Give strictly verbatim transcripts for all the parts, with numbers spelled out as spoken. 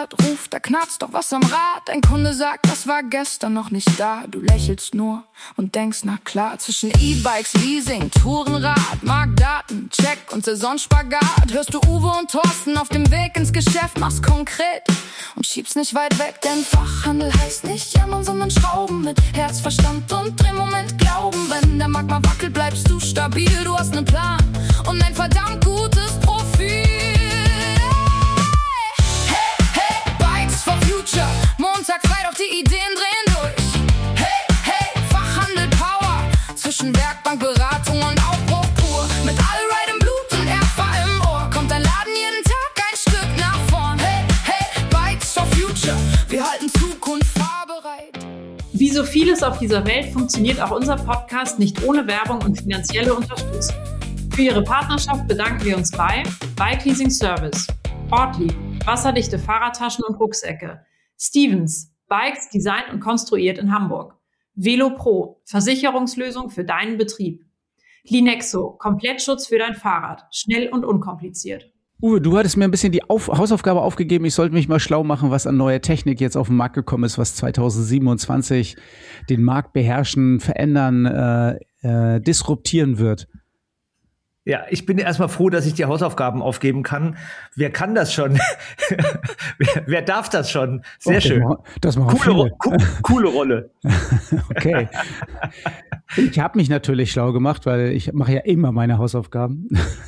Fahrrad ruft, da knarzt doch was am Rad. Ein Kunde sagt, das war gestern noch nicht da. Du lächelst nur und denkst, na klar. Zwischen E-Bikes, Leasing, Tourenrad, Marktdaten, Check und Saisonspagat hörst du Uwe und Thorsten auf dem Weg ins Geschäft. Mach's konkret und schieb's nicht weit weg, denn Fachhandel heißt nicht jammern, sondern schrauben mit Herz, Verstand und Drehmoment glauben. Wenn der Markt mal wackelt, bleibst du stabil. Du hast nen Plan und ein verdammt gutes Profil. Future. Montag frei, doch die Ideen drehen durch. Hey, hey, Fachhandel Power. Zwischen Werkbank, Beratung und Aufbruch pur. Mit Allride im Blut und Erfa im Ohr. Kommt dein Laden jeden Tag ein Stück nach vorn. Hey, hey, Bikes for Future. Wir halten Zukunft fahrbereit. Wie so vieles auf dieser Welt funktioniert auch unser Podcast nicht ohne Werbung und finanzielle Unterstützung. Für Ihre Partnerschaft bedanken wir uns bei Bike Leasing Service, Ortlieb, wasserdichte Fahrradtaschen und Rucksäcke, Stevens, Bikes designt und konstruiert in Hamburg, Velo Pro, Versicherungslösung für deinen Betrieb, Linexo, Komplettschutz für dein Fahrrad, schnell und unkompliziert. Uwe, du hattest mir ein bisschen die Auf- Hausaufgabe aufgegeben, ich sollte mich mal schlau machen, was an neuer Technik jetzt auf den Markt gekommen ist, was zwanzig siebenundzwanzig den Markt beherrschen, verändern, äh, äh, disruptieren wird. Ja, ich bin erstmal froh, dass ich die Hausaufgaben aufgeben kann. Wer kann das schon? wer, wer darf das schon? Sehr okay, schön. Das machen coole, viele. Co- coole Rolle. Okay. Ich habe mich natürlich schlau gemacht, weil ich mache ja immer meine Hausaufgaben.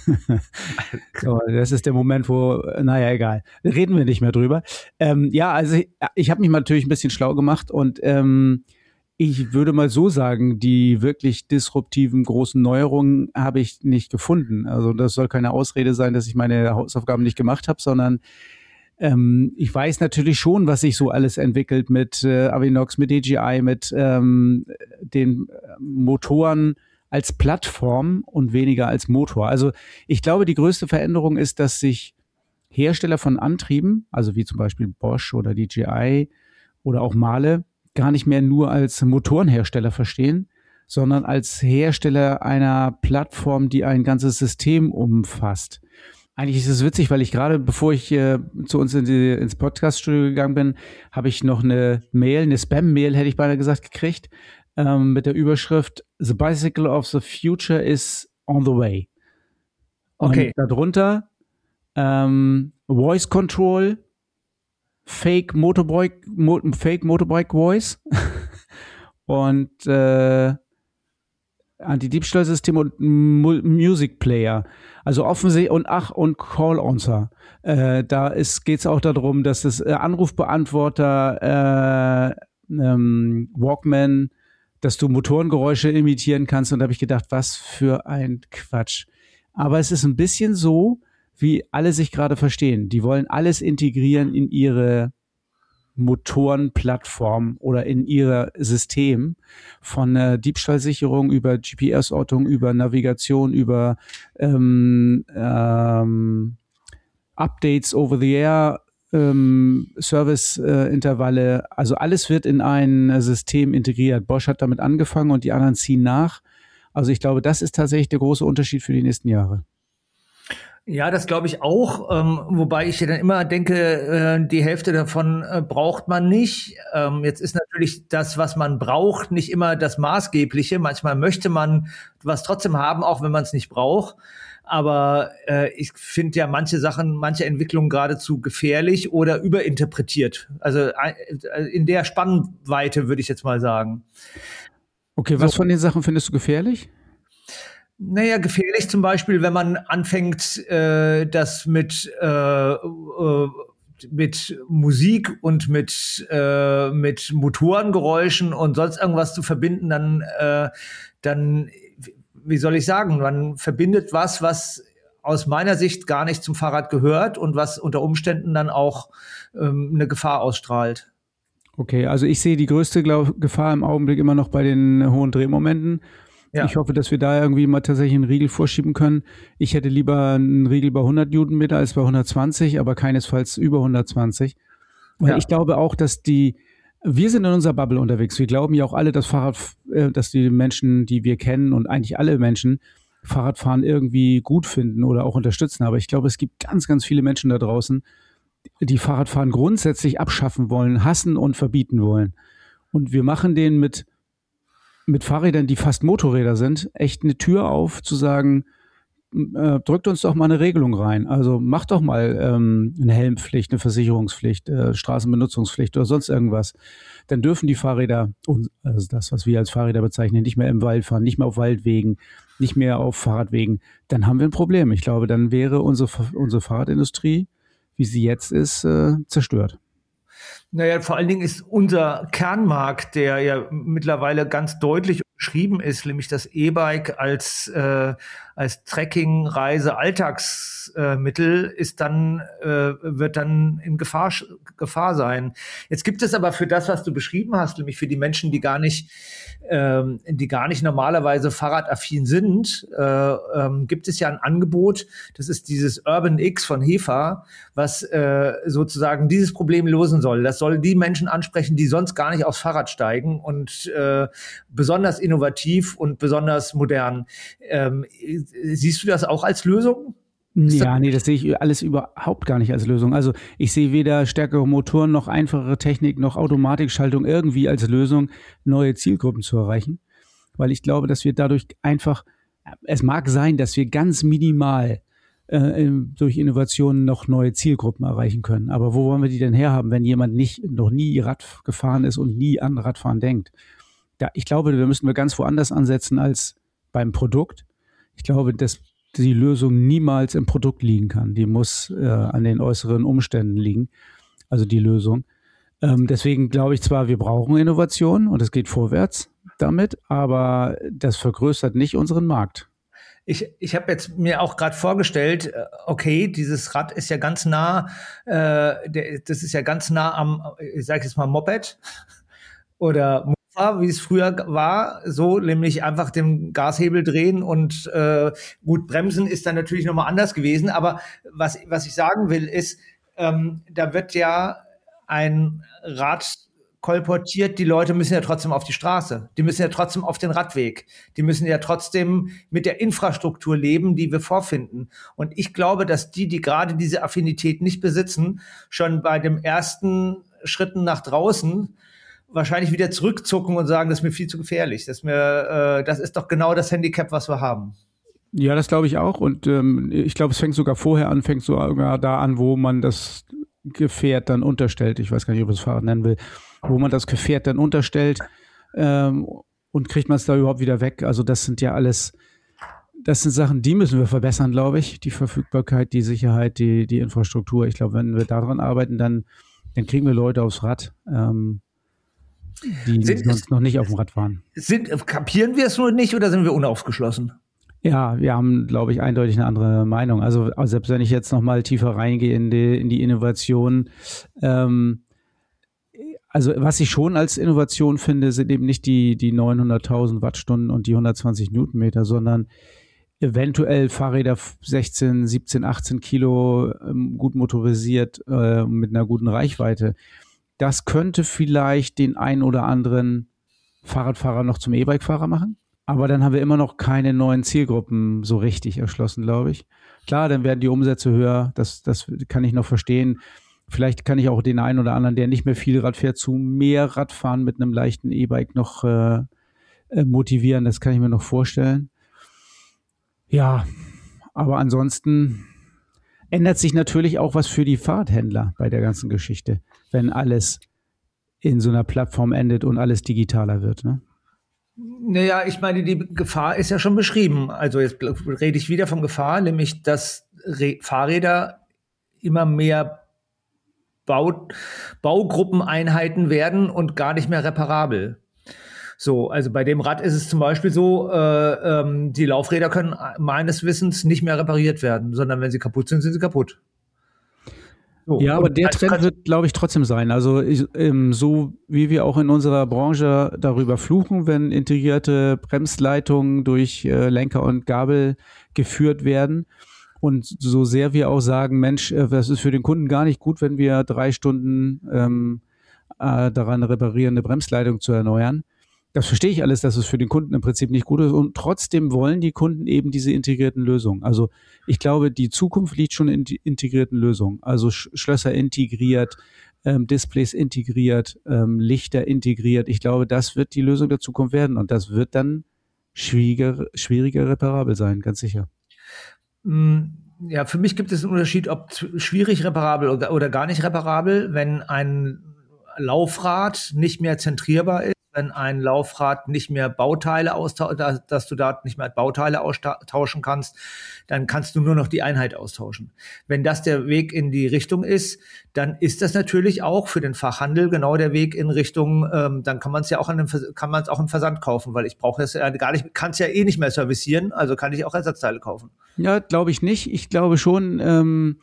So, das ist der Moment, wo, naja, egal. Reden wir nicht mehr drüber. Ähm, ja, also ich, ich habe mich natürlich ein bisschen schlau gemacht und ähm, ich würde mal so sagen, die wirklich disruptiven großen Neuerungen habe ich nicht gefunden. Also das soll keine Ausrede sein, dass ich meine Hausaufgaben nicht gemacht habe, sondern ähm, ich weiß natürlich schon, was sich so alles entwickelt mit äh, Avinox, mit D J I, mit ähm, den Motoren als Plattform und weniger als Motor. Also ich glaube, die größte Veränderung ist, dass sich Hersteller von Antrieben, also wie zum Beispiel Bosch oder D J I oder auch Mahle, gar nicht mehr nur als Motorenhersteller verstehen, sondern als Hersteller einer Plattform, die ein ganzes System umfasst. Eigentlich ist es witzig, weil ich gerade, bevor ich äh, zu uns in die, ins Podcast-Studio gegangen bin, habe ich noch eine Mail, eine Spam-Mail, hätte ich beinahe gesagt, gekriegt, ähm, mit der Überschrift The Bicycle of the Future is on the way. Okay. Und darunter ähm, Voice Control, Fake Motorbike, Mo- Fake Motorbike Voice und äh, Anti-Diebstahlsystem und Mu- Music Player. Also offensichtlich und ach und Call Answer. Äh, da ist geht's auch darum, dass das äh, Anrufbeantworter, äh, ähm, Walkman, dass du Motorengeräusche imitieren kannst. Und da habe ich gedacht, was für ein Quatsch. Aber es ist ein bisschen so, wie alle sich gerade verstehen. Die wollen alles integrieren in ihre Motorenplattform oder in ihr System, von äh, Diebstahlsicherung über G P S-Ortung, über Navigation, über ähm, ähm, Updates over the air, ähm, Service-Intervalle. Äh, also alles wird in ein System integriert. Bosch hat damit angefangen und die anderen ziehen nach. Also ich glaube, das ist tatsächlich der große Unterschied für die nächsten Jahre. Ja, das glaube ich auch, ähm, wobei ich ja dann immer denke, äh, die Hälfte davon äh, braucht man nicht. Ähm, jetzt ist natürlich das, was man braucht, nicht immer das Maßgebliche. Manchmal möchte man was trotzdem haben, auch wenn man es nicht braucht. Aber äh, ich finde ja manche Sachen, manche Entwicklungen geradezu gefährlich oder überinterpretiert. Also äh, in der Spannweite würde ich jetzt mal sagen. Okay, was So. von den Sachen findest du gefährlich? Naja, gefährlich zum Beispiel, wenn man anfängt, äh, das mit äh, äh, mit Musik und mit äh, mit Motorengeräuschen und sonst irgendwas zu verbinden, dann äh, dann wie soll ich sagen, man verbindet was, was aus meiner Sicht gar nicht zum Fahrrad gehört und was unter Umständen dann auch ähm, eine Gefahr ausstrahlt. Okay, also ich sehe die größte glaub, Gefahr im Augenblick immer noch bei den hohen Drehmomenten. Ja. Ich hoffe, dass wir da irgendwie mal tatsächlich einen Riegel vorschieben können. Ich hätte lieber einen Riegel bei hundert Newtonmeter als bei hundertzwanzig, aber keinesfalls über hundertzwanzig. Weil ja. ich glaube auch, dass die, wir sind in unserer Bubble unterwegs. Wir glauben ja auch alle, dass Fahrrad, äh, dass die Menschen, die wir kennen und eigentlich alle Menschen Fahrradfahren irgendwie gut finden oder auch unterstützen. Aber ich glaube, es gibt ganz, ganz viele Menschen da draußen, die Fahrradfahren grundsätzlich abschaffen wollen, hassen und verbieten wollen. Und wir machen denen mit, mit Fahrrädern, die fast Motorräder sind, echt eine Tür auf, zu sagen, äh, drückt uns doch mal eine Regelung rein. Also macht doch mal ähm, eine Helmpflicht, eine Versicherungspflicht, äh, Straßenbenutzungspflicht oder sonst irgendwas. Dann dürfen die Fahrräder, also das, was wir als Fahrräder bezeichnen, nicht mehr im Wald fahren, nicht mehr auf Waldwegen, nicht mehr auf Fahrradwegen. Dann haben wir ein Problem. Ich glaube, dann wäre unsere, unsere Fahrradindustrie, wie sie jetzt ist, äh, zerstört. Naja, vor allen Dingen ist unser Kernmarkt, der ja mittlerweile ganz deutlich beschrieben ist, nämlich das E-Bike als äh, als Trekking, Reise, Alltagsmittel, äh, ist dann äh, wird dann in Gefahr Gefahr sein. Jetzt gibt es aber für das, was du beschrieben hast, nämlich für die Menschen, die gar nicht ähm, die gar nicht normalerweise fahrradaffin sind, äh, ähm, gibt es ja ein Angebot. Das ist dieses Urban X von Hefa, was äh, sozusagen dieses Problem lösen soll. Das soll die Menschen ansprechen, die sonst gar nicht aufs Fahrrad steigen, und äh, besonders innovativ und besonders modern. Ähm, siehst du das auch als Lösung? Ja, nee, das sehe ich alles überhaupt gar nicht als Lösung. Also ich sehe weder stärkere Motoren noch einfachere Technik noch Automatikschaltung irgendwie als Lösung, neue Zielgruppen zu erreichen. Weil ich glaube, dass wir dadurch einfach, es mag sein, dass wir ganz minimal äh, durch Innovationen noch neue Zielgruppen erreichen können. Aber wo wollen wir die denn herhaben, wenn jemand nicht noch nie Rad gefahren ist und nie an Radfahren denkt? Ja, ich glaube, wir müssen wir ganz woanders ansetzen als beim Produkt. Ich glaube, dass die Lösung niemals im Produkt liegen kann. Die muss äh, an den äußeren Umständen liegen, also die Lösung. Ähm, deswegen glaube ich zwar, wir brauchen Innovation und es geht vorwärts damit, aber das vergrößert nicht unseren Markt. Ich, ich habe jetzt mir auch gerade vorgestellt, okay, dieses Rad ist ja ganz nah, äh, der, das ist ja ganz nah am, ich sage jetzt mal Moped oder wie es früher war, so nämlich einfach den Gashebel drehen und äh, gut, bremsen ist dann natürlich nochmal anders gewesen, aber was, was ich sagen will ist, ähm, da wird ja ein Rad kolportiert, die Leute müssen ja trotzdem auf die Straße, die müssen ja trotzdem auf den Radweg, die müssen ja trotzdem mit der Infrastruktur leben, die wir vorfinden, und ich glaube, dass die, die gerade diese Affinität nicht besitzen, schon bei dem ersten Schritten nach draußen wahrscheinlich wieder zurückzucken und sagen, das ist mir viel zu gefährlich. Das ist, mir, äh, das ist doch genau das Handicap, was wir haben. Ja, das glaube ich auch. Und ähm, ich glaube, es fängt sogar vorher an, fängt sogar da an, wo man das Gefährt dann unterstellt. Ich weiß gar nicht, ob ich das Fahrrad nennen will. Wo man das Gefährt dann unterstellt ähm, und kriegt man es da überhaupt wieder weg. Also das sind ja alles, das sind Sachen, die müssen wir verbessern, glaube ich. Die Verfügbarkeit, die Sicherheit, die, die Infrastruktur. Ich glaube, wenn wir daran arbeiten, dann, dann kriegen wir Leute aufs Rad. Ähm, die sind, sonst noch nicht auf dem Rad waren. Sind, kapieren wir es nur nicht oder sind wir unaufgeschlossen? Ja, wir haben, glaube ich, eindeutig eine andere Meinung. Also, also selbst wenn ich jetzt noch mal tiefer reingehe in die, in die Innovation, ähm, also was ich schon als Innovation finde, sind eben nicht die, die neunhunderttausend Wattstunden und die hundertzwanzig Newtonmeter, sondern eventuell Fahrräder sechzehn, siebzehn, achtzehn Kilo, ähm, gut motorisiert, äh, mit einer guten Reichweite. Das könnte vielleicht den ein oder anderen Fahrradfahrer noch zum E-Bike-Fahrer machen. Aber dann haben wir immer noch keine neuen Zielgruppen so richtig erschlossen, glaube ich. Klar, dann werden die Umsätze höher. Das, das kann ich noch verstehen. Vielleicht kann ich auch den einen oder anderen, der nicht mehr viel Rad fährt, zu mehr Radfahren mit einem leichten E-Bike noch äh, motivieren. Das kann ich mir noch vorstellen. Ja, aber ansonsten ändert sich natürlich auch was für die Fahrradhändler bei der ganzen Geschichte, wenn alles in so einer Plattform endet und alles digitaler wird, ne? Naja, ich meine, die Gefahr ist ja schon beschrieben. Also jetzt rede ich wieder von Gefahr, nämlich dass Re- Fahrräder immer mehr Bau- Baugruppeneinheiten werden und gar nicht mehr reparabel. So, also bei dem Rad ist es zum Beispiel so, äh, ähm, die Laufräder können meines Wissens nicht mehr repariert werden, sondern wenn sie kaputt sind, sind sie kaputt. So, ja, aber der Trend wird, glaube ich, trotzdem sein. Also ich, ähm, so wie wir auch in unserer Branche darüber fluchen, wenn integrierte Bremsleitungen durch äh, Lenker und Gabel geführt werden, und so sehr wir auch sagen, Mensch, äh, das ist für den Kunden gar nicht gut, wenn wir drei Stunden ähm, äh, daran reparieren, eine Bremsleitung zu erneuern, Das verstehe ich alles, dass es für den Kunden im Prinzip nicht gut ist und trotzdem wollen die Kunden eben diese integrierten Lösungen. Also ich glaube, die Zukunft liegt schon in die integrierten Lösungen. Also Sch- Schlösser integriert, ähm, Displays integriert, ähm, Lichter integriert. Ich glaube, das wird die Lösung der Zukunft werden und das wird dann schwieriger, schwieriger reparabel sein, ganz sicher. Ja, für mich gibt es einen Unterschied, ob schwierig reparabel oder, oder gar nicht reparabel, wenn ein Laufrad nicht mehr zentrierbar ist, wenn ein Laufrad nicht mehr Bauteile austauschen, dass du da nicht mehr Bauteile austauschen kannst, dann kannst du nur noch die Einheit austauschen. Wenn das der Weg in die Richtung ist, dann ist das natürlich auch für den Fachhandel genau der Weg in Richtung, ähm, dann kann man es ja auch an dem, kann man es auch im Versand kaufen, weil ich brauche es ja gar nicht, kann es ja eh nicht mehr servicieren, also kann ich auch Ersatzteile kaufen. Ja, glaube ich nicht. Ich glaube schon, ähm,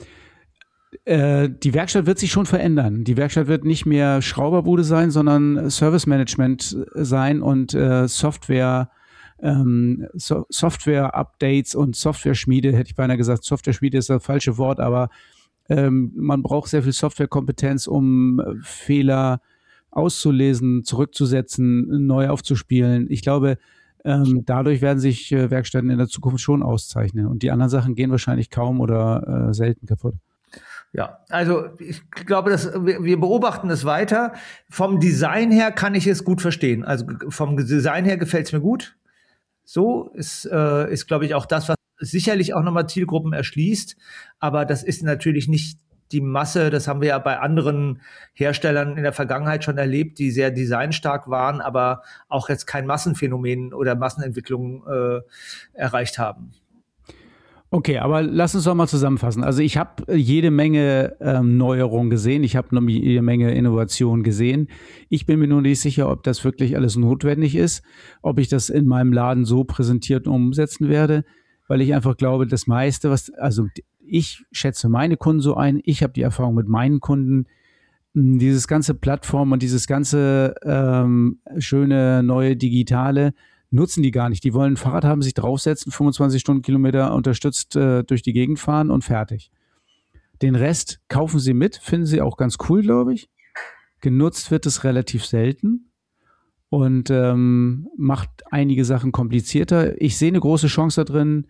äh, die Werkstatt wird sich schon verändern. Die Werkstatt wird nicht mehr Schrauberbude sein, sondern Service Management sein und äh, Software, ähm, so Software-Updates und Software-Schmiede, hätte ich beinahe gesagt. Software-Schmiede ist das falsche Wort, aber ähm, man braucht sehr viel Softwarekompetenz, um äh, Fehler auszulesen, zurückzusetzen, neu aufzuspielen. Ich glaube, ähm, dadurch werden sich äh, Werkstätten in der Zukunft schon auszeichnen. Und die anderen Sachen gehen wahrscheinlich kaum oder äh, selten kaputt. Ja, also ich glaube, dass wir, wir beobachten es weiter. Vom Design her kann ich es gut verstehen. Also vom Design her gefällt es mir gut. So ist, äh, ist glaube ich, auch das, was sicherlich auch nochmal Zielgruppen erschließt. Aber das ist natürlich nicht die Masse. Das haben wir ja bei anderen Herstellern in der Vergangenheit schon erlebt, die sehr designstark waren, aber auch jetzt kein Massenphänomen oder Massenentwicklung äh, erreicht haben. Okay, aber lass uns doch mal zusammenfassen. Also ich habe jede Menge ähm, Neuerungen gesehen, ich habe jede Menge Innovation gesehen. Ich bin mir nur nicht sicher, ob das wirklich alles notwendig ist, ob ich das in meinem Laden so präsentiert und umsetzen werde, weil ich einfach glaube, das meiste, was, also ich schätze meine Kunden so ein, ich habe die Erfahrung mit meinen Kunden, dieses ganze Plattform und dieses ganze ähm, schöne neue Digitale, nutzen die gar nicht. Die wollen ein Fahrrad haben, sich draufsetzen, fünfundzwanzig Stundenkilometer unterstützt äh, durch die Gegend fahren und fertig. Den Rest kaufen sie mit, finden sie auch ganz cool, glaube ich. Genutzt wird es relativ selten und ähm, macht einige Sachen komplizierter. Ich sehe eine große Chance da drin,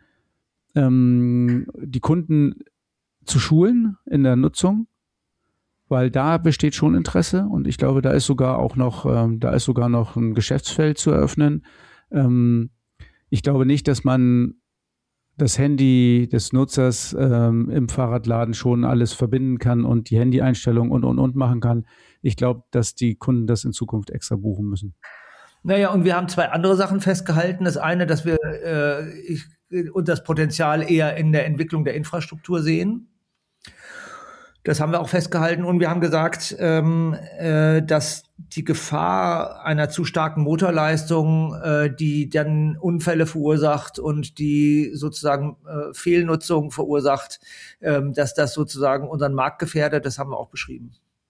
ähm, die Kunden zu schulen in der Nutzung, weil da besteht schon Interesse und ich glaube, da ist sogar auch noch, ähm, da ist sogar noch ein Geschäftsfeld zu eröffnen. Ich glaube nicht, dass man das Handy des Nutzers ähm, im Fahrradladen schon alles verbinden kann und die Handy-Einstellung und, und, und machen kann. Ich glaube, dass die Kunden das in Zukunft extra buchen müssen. Naja, und wir haben zwei andere Sachen festgehalten. Das eine, dass wir äh, ich, und das Potenzial eher in der Entwicklung der Infrastruktur sehen. Das haben wir auch festgehalten und wir haben gesagt, ähm, äh, dass die Gefahr einer zu starken Motorleistung, äh, die dann Unfälle verursacht und die sozusagen äh, Fehlnutzung verursacht, ähm, dass das sozusagen unseren Markt gefährdet, das haben wir auch beschrieben.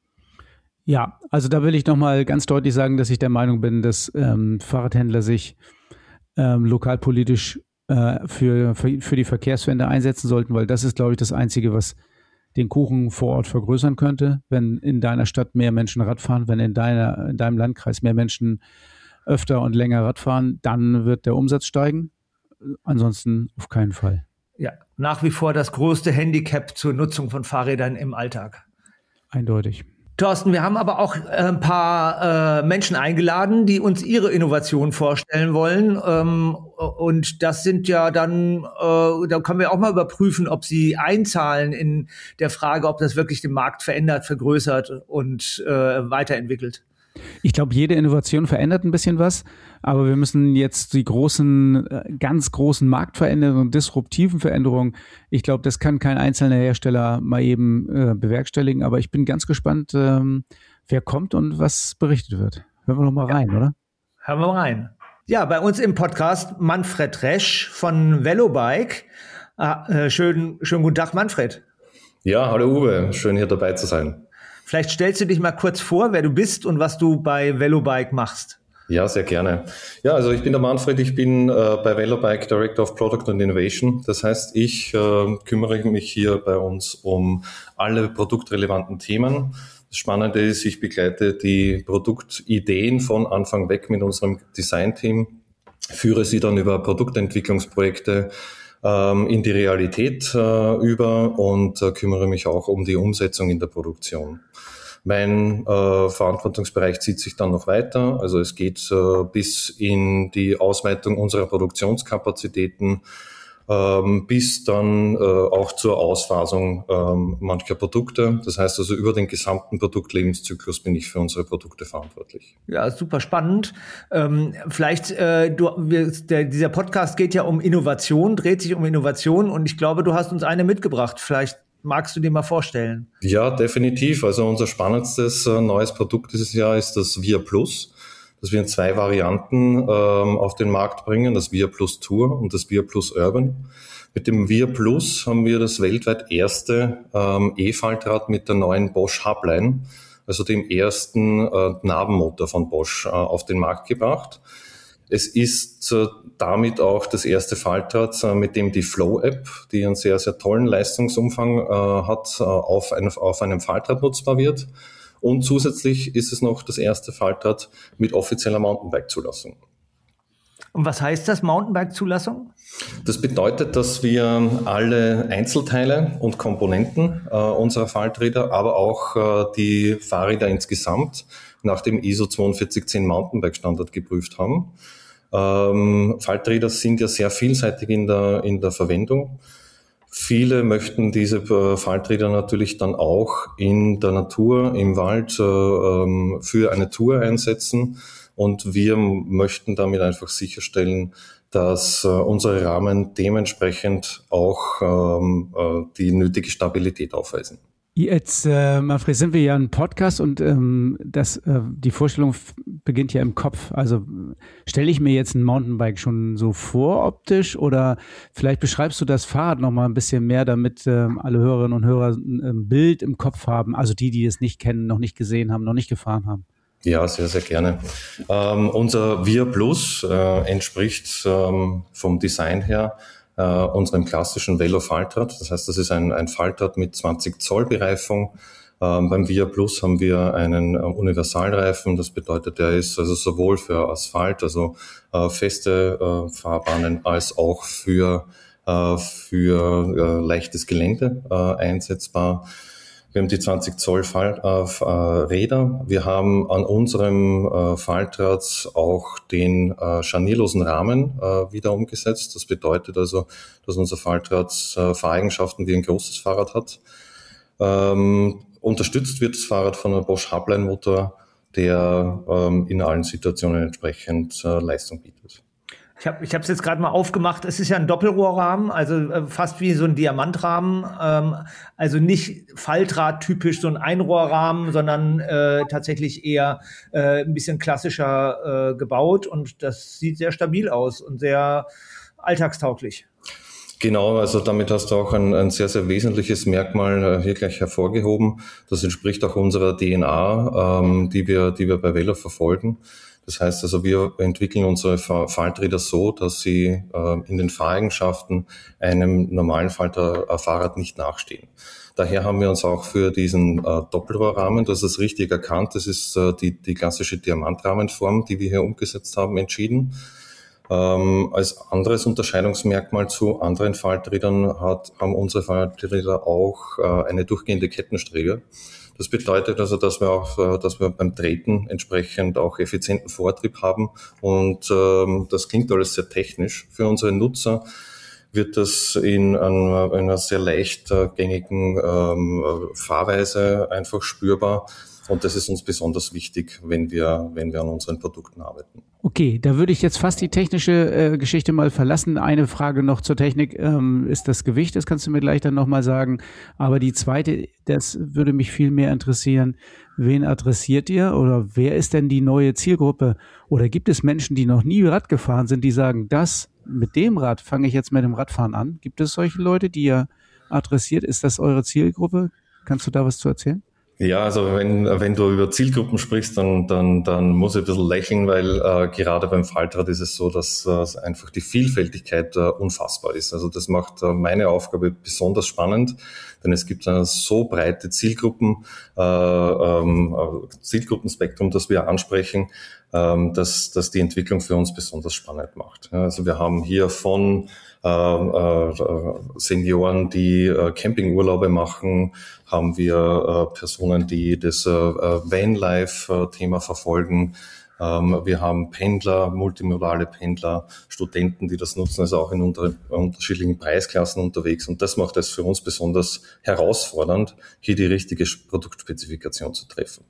Ja, also da will ich nochmal ganz deutlich sagen, dass ich der Meinung bin, dass ähm, Fahrradhändler sich ähm, lokalpolitisch äh, für, für, für die Verkehrswende einsetzen sollten, weil das ist, glaube ich, das Einzige, was den Kuchen vor Ort vergrößern könnte, wenn in deiner Stadt mehr Menschen Rad fahren, wenn in deiner, in deinem Landkreis mehr Menschen öfter und länger Rad fahren, dann wird der Umsatz steigen. Ansonsten auf keinen Fall. Ja, nach wie vor das größte Handicap zur Nutzung von Fahrrädern im Alltag. Eindeutig. Thorsten, wir haben aber auch ein paar äh, Menschen eingeladen, die uns ihre Innovation vorstellen wollen. Ähm, und das sind ja dann, äh, da können wir auch mal überprüfen, ob sie einzahlen in der Frage, ob das wirklich den Markt verändert, vergrößert und äh, weiterentwickelt. Ich glaube, jede Innovation verändert ein bisschen was, aber wir müssen jetzt die großen, ganz großen Marktveränderungen, disruptiven Veränderungen, ich glaube, das kann kein einzelner Hersteller mal eben äh, bewerkstelligen, aber ich bin ganz gespannt, ähm, wer kommt und was berichtet wird. Hören wir noch mal rein, ja. Oder? Hören wir mal rein. Ja, bei uns im Podcast Manfred Resch von Velobike. Ah, äh, schön, schönen guten Tag, Manfred. Ja, hallo Uwe, schön hier dabei zu sein. Vielleicht stellst du dich mal kurz vor, wer du bist und was du bei Velobike machst. Ja, sehr gerne. Ja, also ich bin der Manfred, ich bin äh, bei Velobike Director of Product and Innovation. Das heißt, ich äh, kümmere mich hier bei uns um alle produktrelevanten Themen. Das Spannende ist, ich begleite die Produktideen von Anfang weg mit unserem Design-Team, führe sie dann über Produktentwicklungsprojekte ähm, in die Realität äh, über und äh, kümmere mich auch um die Umsetzung in der Produktion. Mein äh, Verantwortungsbereich zieht sich dann noch weiter. Also es geht äh, bis in die Ausweitung unserer Produktionskapazitäten, ähm, bis dann äh, auch zur Ausphasung ähm, mancher Produkte. Das heißt also, über den gesamten Produktlebenszyklus bin ich für unsere Produkte verantwortlich. Ja, super spannend. Ähm, vielleicht, äh, du, wir, der, dieser Podcast geht ja um Innovation, dreht sich um Innovation und ich glaube, du hast uns eine mitgebracht. Vielleicht magst du dir mal vorstellen? Ja, definitiv. Also unser spannendstes äh, neues Produkt dieses Jahr ist das Via Plus, das wir in zwei Varianten ähm, auf den Markt bringen, das Via Plus Tour und das Via Plus Urban. Mit dem Via Plus haben wir das weltweit erste ähm, E-Faltrad mit der neuen Bosch Hubline, also dem ersten äh, Nabenmotor von Bosch, äh, auf den Markt gebracht. Es ist äh, damit auch das erste Faltrad, äh, mit dem die Flow-App, die einen sehr, sehr tollen Leistungsumfang äh, hat, äh, auf, ein, auf einem Faltrad nutzbar wird. Und zusätzlich ist es noch das erste Faltrad mit offizieller Mountainbike-Zulassung. Und was heißt das, Mountainbike-Zulassung? Das bedeutet, dass wir alle Einzelteile und Komponenten äh, unserer Falträder, aber auch äh, die Fahrräder insgesamt nach dem I S O zweiundvierzig zehn Mountainbike-Standard geprüft haben. Ähm, Falträder sind ja sehr vielseitig in der, in der Verwendung. Viele möchten diese äh, Falträder natürlich dann auch in der Natur, im Wald äh, ähm, für eine Tour einsetzen. Und wir möchten damit einfach sicherstellen, dass äh, unsere Rahmen dementsprechend auch ähm, äh, die nötige Stabilität aufweisen. Jetzt, äh, Manfred, sind wir ja ein Podcast und ähm, das, äh, die Vorstellung f- beginnt ja im Kopf. Also stelle ich mir jetzt ein Mountainbike schon so vor optisch oder vielleicht beschreibst du das Fahrrad noch mal ein bisschen mehr, damit ähm, alle Hörerinnen und Hörer ein, ein Bild im Kopf haben, also die, die es nicht kennen, noch nicht gesehen haben, noch nicht gefahren haben. Ja, sehr, sehr gerne. Ähm, unser Via Plus äh, entspricht ähm, vom Design her äh, unserem klassischen Velo-Faltrad. Das heißt, das ist ein, ein Faltrad mit zwanzig Zoll Bereifung. Ähm, beim Via Plus haben wir einen äh, Universalreifen. Das bedeutet, der ist also sowohl für Asphalt, also äh, feste äh, Fahrbahnen, als auch für, äh, für äh, leichtes Gelände äh, einsetzbar. Wir haben die zwanzig Zoll Fall, äh, Räder. Wir haben an unserem äh, Faltrad auch den äh, scharnierlosen Rahmen äh, wieder umgesetzt. Das bedeutet also, dass unser Faltrad äh, Fahreigenschaften wie ein großes Fahrrad hat. Ähm, unterstützt wird das Fahrrad von einem Bosch Hubline Motor, der ähm, in allen Situationen entsprechend äh, Leistung bietet. Ich habe ich habe es jetzt gerade mal aufgemacht. Es ist ja ein Doppelrohrrahmen, also äh, fast wie so ein Diamantrahmen. Ähm, also nicht Faltrad-typisch so ein Einrohrrahmen, sondern äh, tatsächlich eher äh, ein bisschen klassischer äh, gebaut. Und das sieht sehr stabil aus und sehr alltagstauglich. Genau, also damit hast du auch ein, ein sehr, sehr wesentliches Merkmal äh, hier gleich hervorgehoben. Das entspricht auch unserer D N A, ähm, die wir, die wir bei Velo verfolgen. Das heißt also, wir entwickeln unsere Falträder so, dass sie äh, in den Fahreigenschaften einem normalen Falter, äh, Fahrrad nicht nachstehen. Daher haben wir uns auch für diesen äh, Doppelrohrrahmen, das ist richtig erkannt, das ist äh, die, die klassische Diamantrahmenform, die wir hier umgesetzt haben, entschieden. Ähm, als anderes Unterscheidungsmerkmal zu anderen Falträdern hat, haben unsere Falträder auch äh, eine durchgehende Kettensträge. Das bedeutet also, dass wir auch, dass wir beim Treten entsprechend auch effizienten Vortrieb haben und ähm, das klingt alles sehr technisch. Für unsere Nutzer wird das in einer, einer sehr leicht äh, gängigen ähm, Fahrweise einfach spürbar und das ist uns besonders wichtig, wenn wir, wenn wir an unseren Produkten arbeiten. Okay, da würde ich jetzt fast die technische äh, Geschichte mal verlassen. Eine Frage noch zur Technik, ähm, ist das Gewicht, das kannst du mir gleich dann nochmal sagen. Aber die zweite, das würde mich viel mehr interessieren. Wen adressiert ihr oder wer ist denn die neue Zielgruppe? Oder gibt es Menschen, die noch nie Rad gefahren sind, die sagen, das mit dem Rad fange ich jetzt mit dem Radfahren an? Gibt es solche Leute, die ihr adressiert? Ist das eure Zielgruppe? Kannst du da was zu erzählen? Ja, also wenn, wenn du über Zielgruppen sprichst, dann, dann, dann muss ich ein bisschen lächeln, weil äh, gerade beim Faltrad ist es so, dass äh, einfach die Vielfältigkeit äh, unfassbar ist. Also das macht äh, meine Aufgabe besonders spannend, denn es gibt eine so breite Zielgruppen, äh, ähm, Zielgruppenspektrum, das wir ansprechen, ähm, dass, dass die Entwicklung für uns besonders spannend macht. Ja, also wir haben hier von äh, äh, Senioren, die äh, Campingurlaube machen, haben wir äh, Personen, die das äh, Vanlife-Thema verfolgen. Ähm, wir haben Pendler, multimodale Pendler, Studenten, die das nutzen, also auch in unter, unterschiedlichen Preisklassen unterwegs. Und das macht es für uns besonders herausfordernd, hier die richtige Produktspezifikation zu treffen.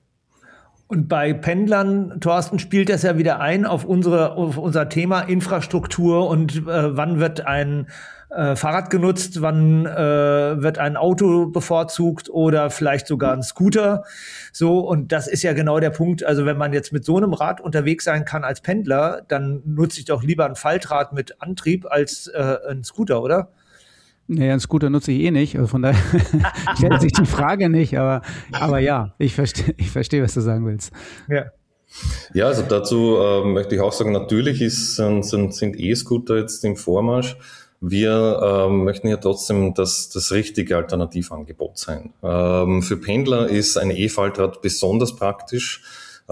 Und bei Pendlern, Thorsten, spielt das ja wieder ein auf unsere, auf unser Thema Infrastruktur und äh, wann wird ein äh, Fahrrad genutzt, wann äh, wird ein Auto bevorzugt oder vielleicht sogar ein Scooter. So, und das ist ja genau der Punkt. Also wenn man jetzt mit so einem Rad unterwegs sein kann als Pendler, dann nutze ich doch lieber ein Faltrad mit Antrieb als äh, ein Scooter, oder? Naja, einen Scooter nutze ich eh nicht, also von daher stellt sich die Frage nicht, aber, aber ja, ich verstehe, ich verstehe, was du sagen willst. Ja. Ja, also dazu äh, möchte ich auch sagen, natürlich ist, sind, sind E-Scooter jetzt im Vormarsch. Wir ähm, möchten ja trotzdem das, das richtige Alternativangebot sein. Ähm, für Pendler ist ein E-Faltrad besonders praktisch.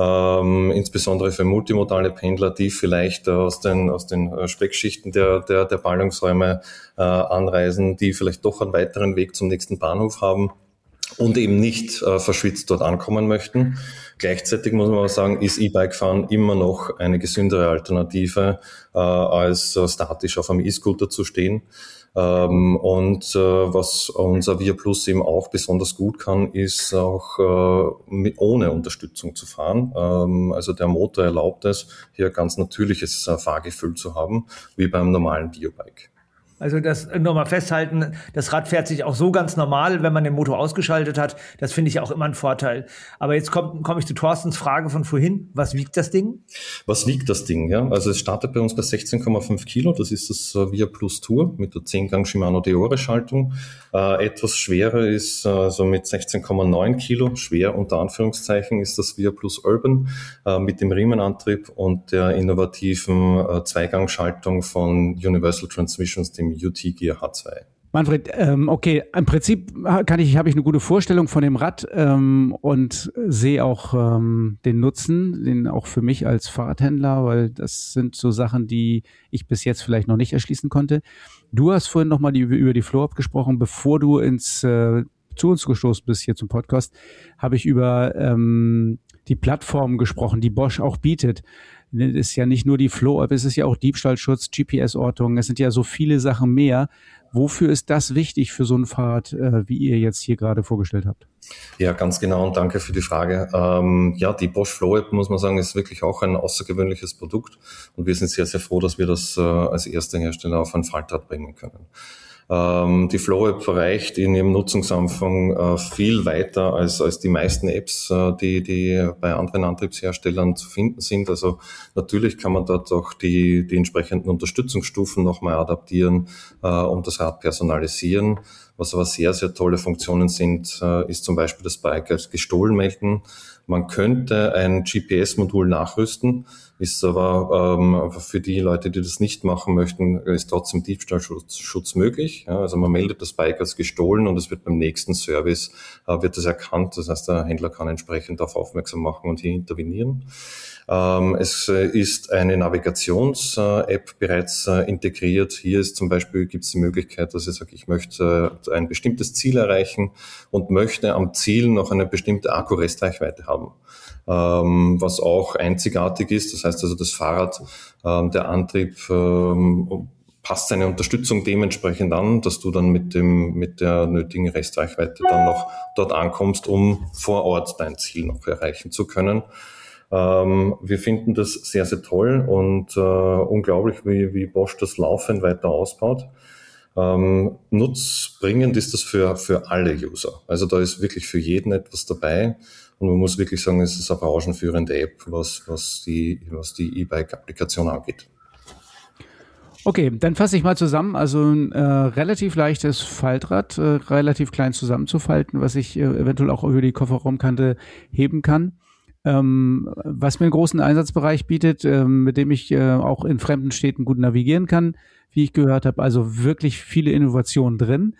Ähm, insbesondere für multimodale Pendler, die vielleicht aus den aus den Speckschichten der der, der Ballungsräume äh, anreisen, die vielleicht doch einen weiteren Weg zum nächsten Bahnhof haben und eben nicht äh, verschwitzt dort ankommen möchten. Gleichzeitig muss man aber sagen, ist E-Bike-Fahren immer noch eine gesündere Alternative, äh, als äh, statisch auf einem E-Scooter zu stehen. Ähm, und äh, was unser Via Plus eben auch besonders gut kann, ist auch äh, mit, ohne Unterstützung zu fahren. Ähm, also der Motor erlaubt es, hier ganz natürliches äh, Fahrgefühl zu haben, wie beim normalen Biobike. Also das nochmal festhalten, das Rad fährt sich auch so ganz normal, wenn man den Motor ausgeschaltet hat. Das finde ich auch immer ein Vorteil. Aber jetzt komme komm ich zu Thorstens Frage von vorhin. Was wiegt das Ding? Was wiegt das Ding? Ja, also es startet bei uns bei sechzehn Komma fünf Kilo. Das ist das Via Plus Tour mit der zehn Gang Shimano Deore Schaltung. Äh, etwas schwerer ist, also mit sechzehn Komma neun Kilo, schwer unter Anführungszeichen, ist das Via Plus Urban äh, mit dem Riemenantrieb und der innovativen äh, Zweigang-Schaltung von Universal Transmissions, dem U T Gear H zwei. Manfred, ähm, okay, im Prinzip kann ich, habe ich eine gute Vorstellung von dem Rad ähm, und sehe auch ähm, den Nutzen, den auch für mich als Fahrradhändler, weil das sind so Sachen, die ich bis jetzt vielleicht noch nicht erschließen konnte. Du hast vorhin nochmal die, über die Flow Up gesprochen, bevor du ins äh, zu uns gestoßen bist hier zum Podcast, habe ich über ähm, die Plattformen gesprochen, die Bosch auch bietet. Es ist ja nicht nur die Flow-Up, es ist ja auch Diebstahlschutz, G P S-Ortung, es sind ja so viele Sachen mehr. Wofür ist das wichtig für so ein Fahrrad, äh, wie ihr jetzt hier gerade vorgestellt habt? Ja, ganz genau und danke für die Frage. Ähm, ja, die Bosch Flow-App, muss man sagen, ist wirklich auch ein außergewöhnliches Produkt und wir sind sehr, sehr froh, dass wir das äh, als erster Hersteller auf ein Faltrad bringen können. Ähm, die Flow-App reicht in ihrem Nutzungsumfang äh, viel weiter als, als die meisten Apps, äh, die, die bei anderen Antriebsherstellern zu finden sind. Also natürlich kann man dort auch die, die entsprechenden Unterstützungsstufen nochmal adaptieren äh, und das Rad personalisieren. Was aber sehr, sehr tolle Funktionen sind, äh, ist zum Beispiel das Bike als gestohlen melden. Man könnte ein G P S-Modul nachrüsten, ist aber ähm, für die Leute, die das nicht machen möchten, ist trotzdem Diebstahlschutz Schutz möglich. Ja, also man meldet das Bike als gestohlen und es wird beim nächsten Service äh, wird das erkannt. Das heißt, der Händler kann entsprechend darauf aufmerksam machen und hier intervenieren. Ähm, es äh, ist eine Navigations-App bereits äh, integriert. Hier ist zum Beispiel gibt es die Möglichkeit, dass ich sage, ich möchte äh, ein bestimmtes Ziel erreichen und möchte am Ziel noch eine bestimmte Akkurestreichweite haben. Ähm, was auch einzigartig ist. Das heißt also, das Fahrrad, ähm, der Antrieb ähm, passt seine Unterstützung dementsprechend an, dass du dann mit dem mit der nötigen Restreichweite dann noch dort ankommst, um vor Ort dein Ziel noch erreichen zu können. Ähm, wir finden das sehr, sehr toll und äh, unglaublich, wie, wie Bosch das laufend weiter ausbaut. Ähm, nutzbringend ist das für, für alle User. Also da ist wirklich für jeden etwas dabei. Und man muss wirklich sagen, es ist eine branchenführende App, was, was die, was die E-Bike-Applikation angeht. Okay, dann fasse ich mal zusammen. Also ein äh, relativ leichtes Faltrad, äh, relativ klein zusammenzufalten, was ich äh, eventuell auch über die Kofferraumkante heben kann. Ähm, was mir einen großen Einsatzbereich bietet, äh, mit dem ich äh, auch in fremden Städten gut navigieren kann, wie ich gehört habe. Also wirklich viele Innovationen drin.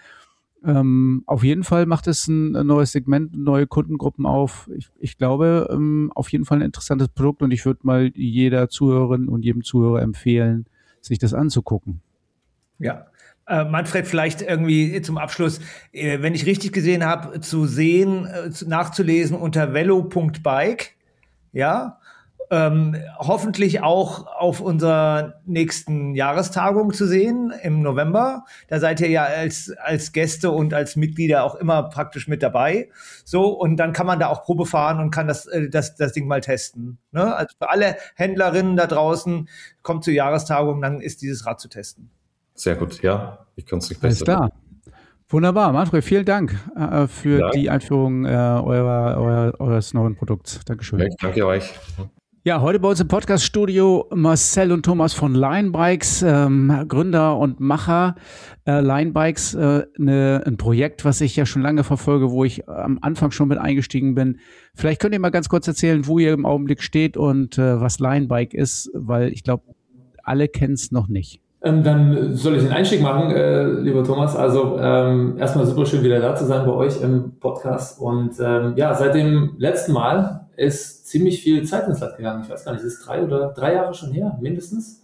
Ähm, auf jeden Fall macht es ein, ein neues Segment, neue Kundengruppen auf. Ich, ich glaube, ähm, auf jeden Fall ein interessantes Produkt und ich würde mal jeder Zuhörerin und jedem Zuhörer empfehlen, sich das anzugucken. Ja, äh, Manfred, vielleicht irgendwie zum Abschluss, äh, wenn ich richtig gesehen habe, zu sehen, äh, zu, nachzulesen unter velo Punkt bike, ja, ähm, hoffentlich auch auf unserer nächsten Jahrestagung zu sehen im November. Da seid ihr ja als, als Gäste und als Mitglieder auch immer praktisch mit dabei. So, und dann kann man da auch Probe fahren und kann das, äh, das, das Ding mal testen. Ne? Also für alle Händlerinnen da draußen, kommt zur Jahrestagung, dann ist dieses Rad zu testen. Sehr gut, ja. Ich kann es nicht Alles besser. klar. Wunderbar. Manfred, vielen Dank äh, für Ja. die Einführung äh, eurer, eurer, eures neuen Produkts. Dankeschön. Ja, ich danke euch. Ja, heute bei uns im Podcast-Studio Marcel und Thomas von Lionbikes, ähm, Gründer und Macher. Äh, Lionbikes, äh, ne, ein Projekt, was ich ja schon lange verfolge, wo ich am Anfang schon mit eingestiegen bin. Vielleicht könnt ihr mal ganz kurz erzählen, wo ihr im Augenblick steht und äh, was Lionbike ist, weil ich glaube, alle kennen es noch nicht. Ähm, dann soll ich den Einstieg machen, äh, lieber Thomas. Also ähm, erstmal super schön wieder da zu sein bei euch im Podcast. Und ähm, ja, seit dem letzten Mal ist ziemlich viel Zeit ins Land gegangen. Ich weiß gar nicht, es ist drei oder drei Jahre schon her, mindestens,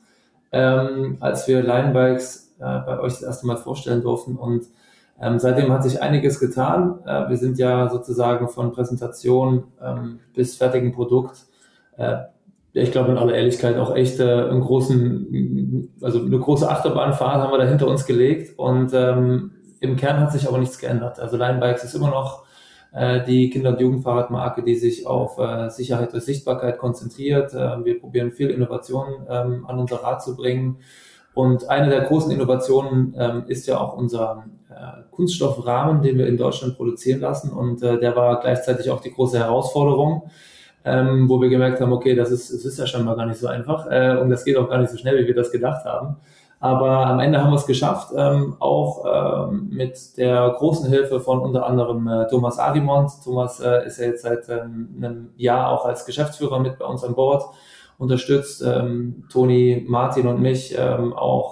ähm, als wir Lionbikes äh, bei euch das erste Mal vorstellen durften. Und ähm, seitdem hat sich einiges getan. Äh, wir sind ja sozusagen von Präsentation ähm, bis fertigen Produkt äh, ich glaube in aller Ehrlichkeit auch echt äh, einen großen, also eine große Achterbahnfahrt haben wir da hinter uns gelegt und ähm, im Kern hat sich aber nichts geändert. Also Lionbikes ist immer noch äh, die Kinder- und Jugendfahrradmarke, die sich auf äh, Sicherheit durch Sichtbarkeit konzentriert. Äh, wir probieren viel Innovation ähm, an unser Rad zu bringen und eine der großen Innovationen ähm, ist ja auch unser äh, Kunststoffrahmen, den wir in Deutschland produzieren lassen und äh, der war gleichzeitig auch die große Herausforderung. Ähm, wo wir gemerkt haben, okay, das ist, es ist ja scheinbar gar nicht so einfach äh, und das geht auch gar nicht so schnell, wie wir das gedacht haben. Aber am Ende haben wir es geschafft, ähm, auch ähm, mit der großen Hilfe von unter anderem äh, Thomas Arimont. Thomas äh, ist ja jetzt seit ähm, einem Jahr auch als Geschäftsführer mit bei uns an Bord, unterstützt ähm, Toni, Martin und mich ähm,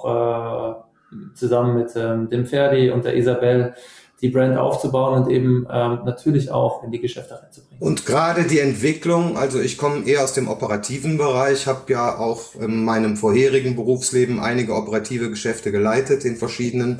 auch äh, zusammen mit ähm, dem Ferdi und der Isabel die Brand aufzubauen und eben ähm, natürlich auch in die Geschäfte reinzubringen. Und gerade die Entwicklung, also ich komme eher aus dem operativen Bereich, habe ja auch in meinem vorherigen Berufsleben einige operative Geschäfte geleitet in verschiedenen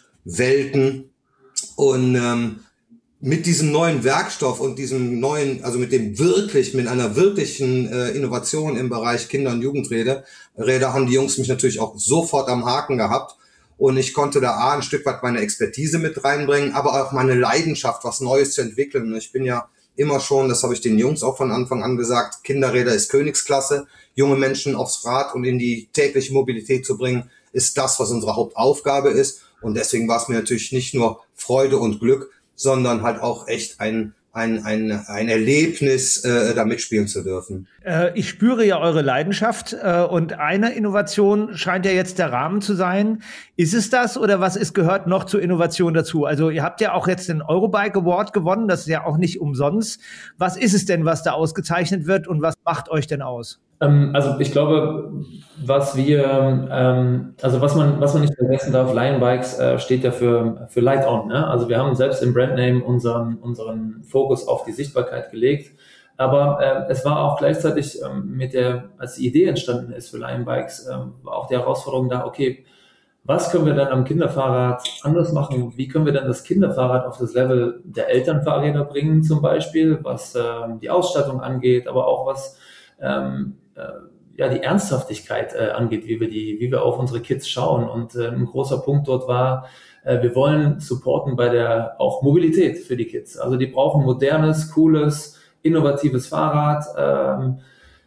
Welten und ähm, mit diesem neuen Werkstoff und diesem neuen, also mit dem wirklich, mit einer wirklichen äh, Innovation im Bereich Kinder- und Jugendräder, Räder haben die Jungs mich natürlich auch sofort am Haken gehabt. Und ich konnte da A, ein Stück weit meine Expertise mit reinbringen, aber auch meine Leidenschaft, was Neues zu entwickeln. Und ich bin ja immer schon, das habe ich den Jungs auch von Anfang an gesagt, Kinderräder ist Königsklasse. Junge Menschen aufs Rad und in die tägliche Mobilität zu bringen, ist das, was unsere Hauptaufgabe ist. Und deswegen war es mir natürlich nicht nur Freude und Glück, sondern halt auch echt ein ein ein ein Erlebnis, äh, da mitspielen zu dürfen. Äh, ich spüre ja eure Leidenschaft äh, und eine Innovation scheint ja jetzt der Rahmen zu sein. Ist es das oder was ist gehört noch zur Innovation dazu? Also ihr habt ja auch jetzt den Eurobike Award gewonnen, das ist ja auch nicht umsonst. Was ist es denn, was da ausgezeichnet wird und was macht euch denn aus? Ähm, also ich glaube, was wir, ähm, also was man, was man nicht vergessen darf, Lionbikes äh, steht ja für, für Light On. Ne? Also wir haben selbst im Brandname unseren, unseren Fokus auf die Sichtbarkeit gelegt. Aber äh, es war auch gleichzeitig ähm, mit der, als die Idee entstanden ist für Lionbikes, ähm, war auch die Herausforderung da, okay, was können wir dann am Kinderfahrrad anders machen? Wie können wir dann das Kinderfahrrad auf das Level der Elternfahrräder bringen zum Beispiel, was ähm, die Ausstattung angeht, aber auch was ähm, ja, die Ernsthaftigkeit äh, angeht, wie wir die, wie wir auf unsere Kids schauen. Und äh, ein großer Punkt dort war, äh, wir wollen supporten bei der auch Mobilität für die Kids. Also die brauchen modernes, cooles, innovatives Fahrrad ähm,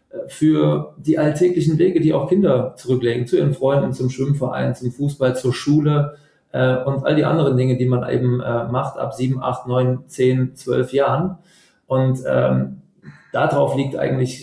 für die alltäglichen Wege, die auch Kinder zurücklegen, zu ihren Freunden, zum Schwimmverein, zum Fußball, zur Schule äh, und all die anderen Dinge, die man eben äh, macht ab sieben, acht, neun, zehn, zwölf Jahren. Und ähm, darauf liegt eigentlich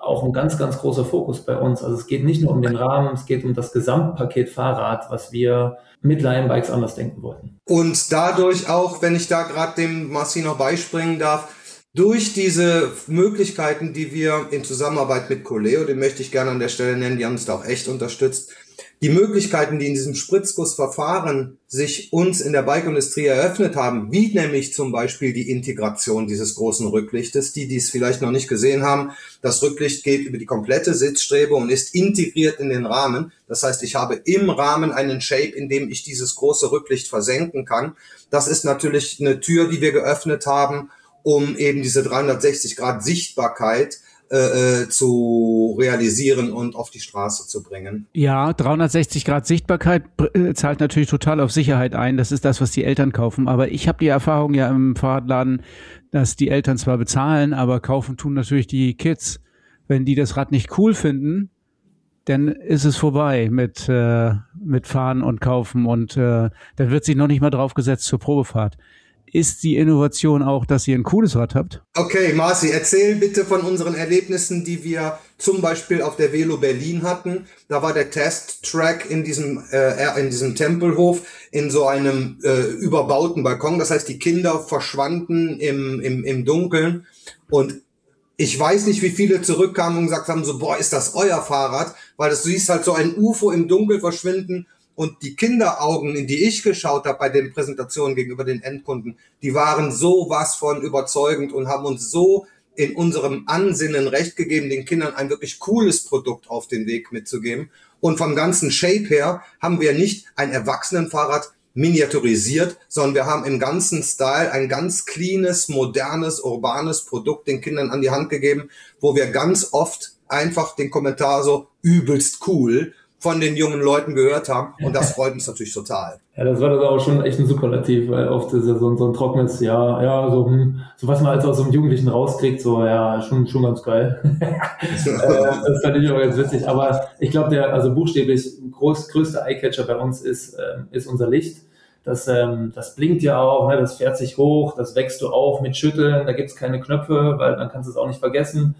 auch ein ganz, ganz großer Fokus bei uns. Also es geht nicht nur um den Rahmen, es geht um das Gesamtpaket Fahrrad, was wir mit Lion Bikes anders denken wollten. Und dadurch auch, wenn ich da gerade dem Marci noch beispringen darf, durch diese Möglichkeiten, die wir in Zusammenarbeit mit Coleo, den möchte ich gerne an der Stelle nennen, die haben uns da auch echt unterstützt, die Möglichkeiten, die in diesem Spritzgussverfahren sich uns in der Bike-Industrie eröffnet haben, wie nämlich zum Beispiel die Integration dieses großen Rücklichtes, die, die es vielleicht noch nicht gesehen haben, das Rücklicht geht über die komplette Sitzstrebe und ist integriert in den Rahmen. Das heißt, ich habe im Rahmen einen Shape, in dem ich dieses große Rücklicht versenken kann. Das ist natürlich eine Tür, die wir geöffnet haben, um eben diese dreihundertsechzig Grad Sichtbarkeit äh, zu realisieren und auf die Straße zu bringen. Ja, dreihundertsechzig Grad Sichtbarkeit äh, zahlt natürlich total auf Sicherheit ein. Das ist das, was die Eltern kaufen. Aber ich habe die Erfahrung ja im Fahrradladen, dass die Eltern zwar bezahlen, aber kaufen tun natürlich die Kids. Wenn die das Rad nicht cool finden, dann ist es vorbei mit äh, mit Fahren und Kaufen und äh, dann wird sich noch nicht mal draufgesetzt zur Probefahrt. Ist die Innovation auch, dass ihr ein cooles Rad habt? Okay, Marci, erzähl bitte von unseren Erlebnissen, die wir zum Beispiel auf der Velo Berlin hatten. Da war der Test-Track in diesem äh, in diesem Tempelhof in so einem äh, überbauten Balkon. Das heißt, die Kinder verschwanden im im im Dunkeln und ich weiß nicht, wie viele zurückkamen und gesagt haben so, boah, ist das euer Fahrrad? Weil das, du siehst halt so ein U F O im Dunkel verschwinden. Und die Kinderaugen, in die ich geschaut habe bei den Präsentationen gegenüber den Endkunden, die waren sowas von überzeugend und haben uns so in unserem Ansinnen recht gegeben, den Kindern ein wirklich cooles Produkt auf den Weg mitzugeben. Und vom ganzen Shape her haben wir nicht ein Erwachsenenfahrrad miniaturisiert, sondern wir haben im ganzen Style ein ganz cleanes, modernes, urbanes Produkt den Kindern an die Hand gegeben, wo wir ganz oft einfach den Kommentar so übelst cool von den jungen Leuten gehört haben und das freut uns natürlich total. Ja, das war dann auch schon echt ein Superlativ, weil oft ist ja so ein, so ein trockenes, ja, ja, so, hm, so was man als aus so einem Jugendlichen rauskriegt, so, ja, schon, schon ganz geil. äh, das fand ich aber ganz witzig, aber ich glaube, der, also buchstäblich groß, größte Eyecatcher bei uns ist, äh, ist unser Licht. Das, ähm, das blinkt ja auch, ne, das fährt sich hoch, das wächst du auf mit Schütteln, da gibt's keine Knöpfe, weil dann kannst du es auch nicht vergessen.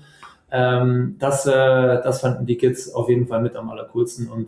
Ähm, das, äh, das fanden die Kids auf jeden Fall mit am allercoolsten und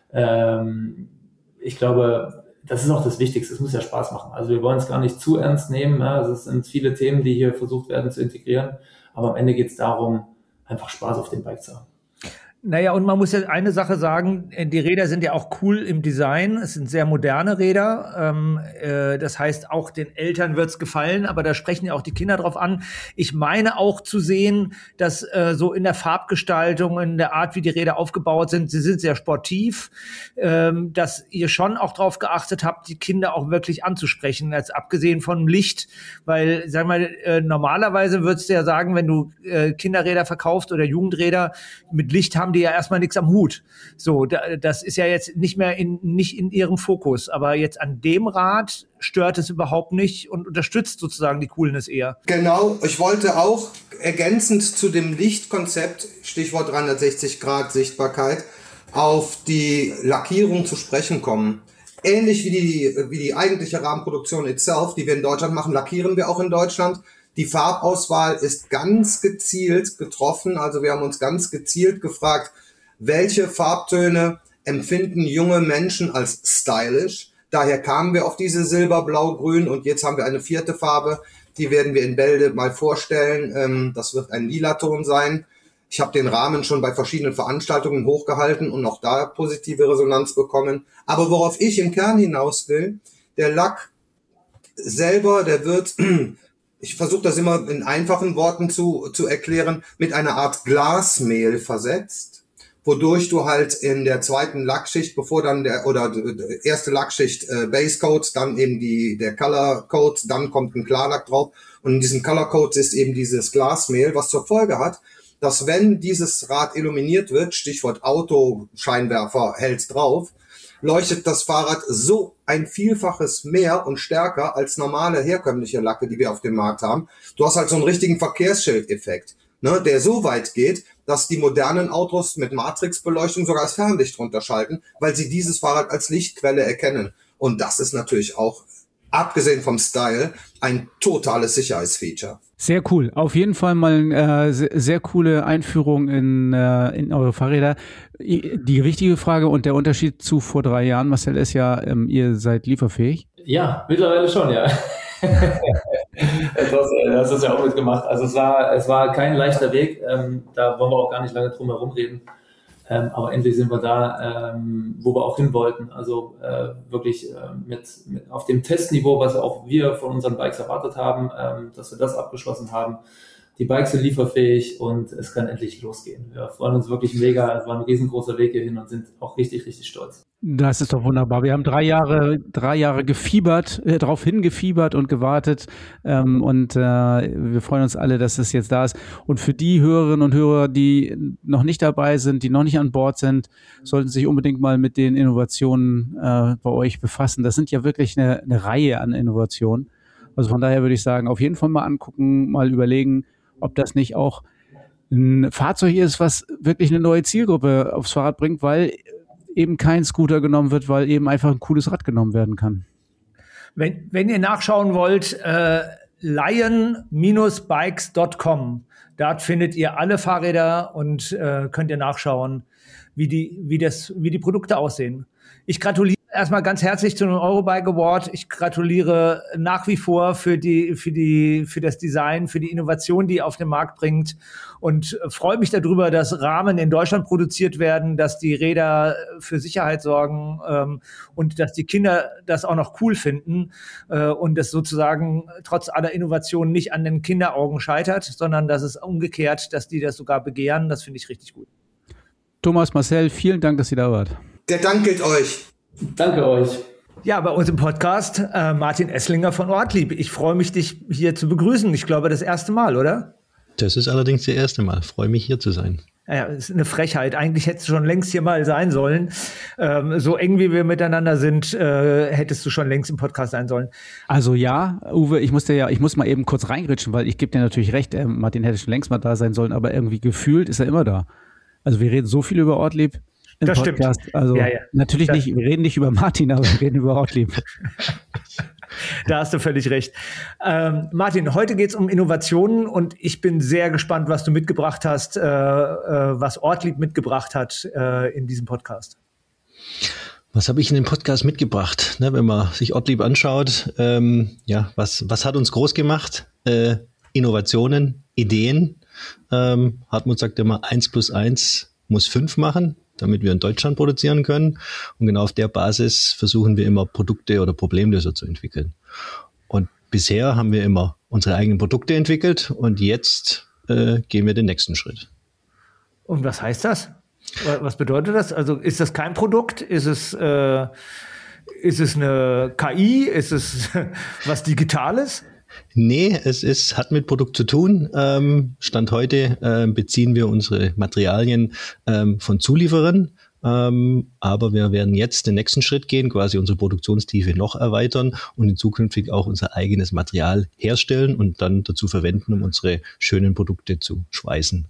ähm, ich glaube, das ist auch das Wichtigste, es muss ja Spaß machen. Also wir wollen es gar nicht zu ernst nehmen, ne? Also es sind viele Themen, die hier versucht werden zu integrieren, aber am Ende geht es darum, einfach Spaß auf dem Bike zu haben. Naja, und man muss ja eine Sache sagen, die Räder sind ja auch cool im Design, es sind sehr moderne Räder, ähm, äh, das heißt, auch den Eltern wird's gefallen, aber da sprechen ja auch die Kinder drauf an. Ich meine auch zu sehen, dass äh, so in der Farbgestaltung, in der Art, wie die Räder aufgebaut sind, sie sind sehr sportiv, ähm, dass ihr schon auch drauf geachtet habt, die Kinder auch wirklich anzusprechen, als abgesehen von Licht, weil, sag mal, äh, normalerweise würdest du ja sagen, wenn du äh, Kinderräder verkaufst oder Jugendräder mit Licht haben, die ja erstmal nichts am Hut. So, da, das ist ja jetzt nicht mehr in, nicht in ihrem Fokus. Aber jetzt an dem Rad stört es überhaupt nicht und unterstützt sozusagen die Coolness eher. Genau, ich wollte auch ergänzend zu dem Lichtkonzept, Stichwort dreihundertsechzig Grad Sichtbarkeit, auf die Lackierung zu sprechen kommen. Ähnlich wie die, wie die eigentliche Rahmenproduktion itself, die wir in Deutschland machen, lackieren wir auch in Deutschland. Die Farbauswahl ist ganz gezielt getroffen, also wir haben uns ganz gezielt gefragt, welche Farbtöne empfinden junge Menschen als stylisch. Daher kamen wir auf diese Silber, Blau, Grün und jetzt haben wir eine vierte Farbe, die werden wir in Bälde mal vorstellen. Das wird ein Lila-Ton sein. Ich habe den Rahmen schon bei verschiedenen Veranstaltungen hochgehalten und auch da positive Resonanz bekommen. Aber worauf ich im Kern hinaus will, der Lack selber, der wird... Ich versuche das immer in einfachen Worten zu, zu erklären, mit einer Art Glasmehl versetzt, wodurch du halt in der zweiten Lackschicht, bevor dann der, oder die erste Lackschicht äh, Base Coat, dann eben die, der Color Coat, dann kommt ein Klarlack drauf und in diesen Color Coats ist eben dieses Glasmehl, was zur Folge hat, dass wenn dieses Rad illuminiert wird, Stichwort Autoscheinwerfer hält drauf, leuchtet das Fahrrad so ein Vielfaches mehr und stärker als normale herkömmliche Lacke, die wir auf dem Markt haben. Du hast halt so einen richtigen Verkehrsschildeffekt, ne, der so weit geht, dass die modernen Autos mit Matrixbeleuchtung sogar das Fernlicht runterschalten, weil sie dieses Fahrrad als Lichtquelle erkennen. Und das ist natürlich auch abgesehen vom Style, ein totales Sicherheitsfeature. Sehr cool. Auf jeden Fall mal eine äh, sehr, sehr coole Einführung in, äh, in eure Fahrräder. Die wichtige Frage und der Unterschied zu vor drei Jahren, Marcel, ist ja, ähm, ihr seid lieferfähig. Ja, mittlerweile schon, ja. das, das ist ja auch mitgemacht. Also es war, es war kein leichter Weg. Ähm, da wollen wir auch gar nicht lange drum herum reden. Ähm, aber endlich sind wir da, ähm, wo wir auch hin wollten. Also äh, wirklich äh, mit, mit auf dem Testniveau, was auch wir von unseren Bikes erwartet haben, ähm, dass wir das abgeschlossen haben. Die Bikes sind lieferfähig und es kann endlich losgehen. Wir freuen uns wirklich mega. Es war ein riesengroßer Weg hierhin und sind auch richtig, richtig stolz. Das ist doch wunderbar. Wir haben drei Jahre, drei Jahre gefiebert, äh, darauf hingefiebert und gewartet. Ähm, und äh, wir freuen uns alle, dass es jetzt da ist. Und für die Hörerinnen und Hörer, die noch nicht dabei sind, die noch nicht an Bord sind, sollten sich unbedingt mal mit den Innovationen äh, bei euch befassen. Das sind ja wirklich eine, eine Reihe an Innovationen. Also von daher würde ich sagen, auf jeden Fall mal angucken, mal überlegen, ob das nicht auch ein Fahrzeug ist, was wirklich eine neue Zielgruppe aufs Fahrrad bringt, weil eben kein Scooter genommen wird, weil eben einfach ein cooles Rad genommen werden kann. Wenn, wenn ihr nachschauen wollt, äh, lion Bindestrich bikes Punkt com, dort findet ihr alle Fahrräder und äh, könnt ihr nachschauen, wie die, wie das, wie die Produkte aussehen. Ich gratuliere erstmal ganz herzlich zu dem Eurobike Award. Ich gratuliere nach wie vor für die, für die, für das Design, für die Innovation, die ihr auf den Markt bringt und freue mich darüber, dass Rahmen in Deutschland produziert werden, dass die Räder für Sicherheit sorgen ähm, und dass die Kinder das auch noch cool finden äh, und das sozusagen trotz aller Innovationen nicht an den Kinderaugen scheitert, sondern dass es umgekehrt, dass die das sogar begehren. Das finde ich richtig gut. Thomas, Marcel, vielen Dank, dass ihr da wart. Der Dank gilt euch. Danke euch. Ja, bei uns im Podcast äh, Martin Esslinger von Ortlieb. Ich freue mich, dich hier zu begrüßen. Ich glaube, das erste Mal, oder? Das ist allerdings das erste Mal. Ich freue mich, hier zu sein. Ja, das ist eine Frechheit. Eigentlich hättest du schon längst hier mal sein sollen. Ähm, so eng wie wir miteinander sind, äh, hättest du schon längst im Podcast sein sollen. Also ja, Uwe, ich muss dir ja, ich muss mal eben kurz reingritschen, weil ich gebe dir natürlich recht, äh, Martin hätte schon längst mal da sein sollen, aber irgendwie gefühlt ist er immer da. Also wir reden so viel über Ortlieb im das Podcast. Stimmt. Also ja, ja. natürlich das nicht, wir reden nicht über Martin, aber wir reden über Ortlieb. Da hast du völlig recht. Ähm, Martin, heute geht es um Innovationen und ich bin sehr gespannt, was du mitgebracht hast, äh, äh, was Ortlieb mitgebracht hat äh, in diesem Podcast. Was habe ich in dem Podcast mitgebracht? Ne, wenn man sich Ortlieb anschaut, ähm, ja, was, was hat uns groß gemacht? Äh, Innovationen, Ideen. Ähm, Hartmut sagt immer, eins plus eins muss fünf machen, damit wir in Deutschland produzieren können. Und genau auf der Basis versuchen wir immer Produkte oder Problemlöser zu entwickeln. Und bisher haben wir immer unsere eigenen Produkte entwickelt und jetzt äh, gehen wir den nächsten Schritt. Und was heißt das? Was bedeutet das? Also ist das kein Produkt? Ist es, äh, ist es eine K I? Ist es was Digitales? Nee, es ist, hat mit Produkt zu tun. Ähm, Stand heute äh, beziehen wir unsere Materialien ähm, von Zulieferern, ähm, aber wir werden jetzt den nächsten Schritt gehen, quasi unsere Produktionstiefe noch erweitern und in zukünftig auch unser eigenes Material herstellen und dann dazu verwenden, um unsere schönen Produkte zu schweißen.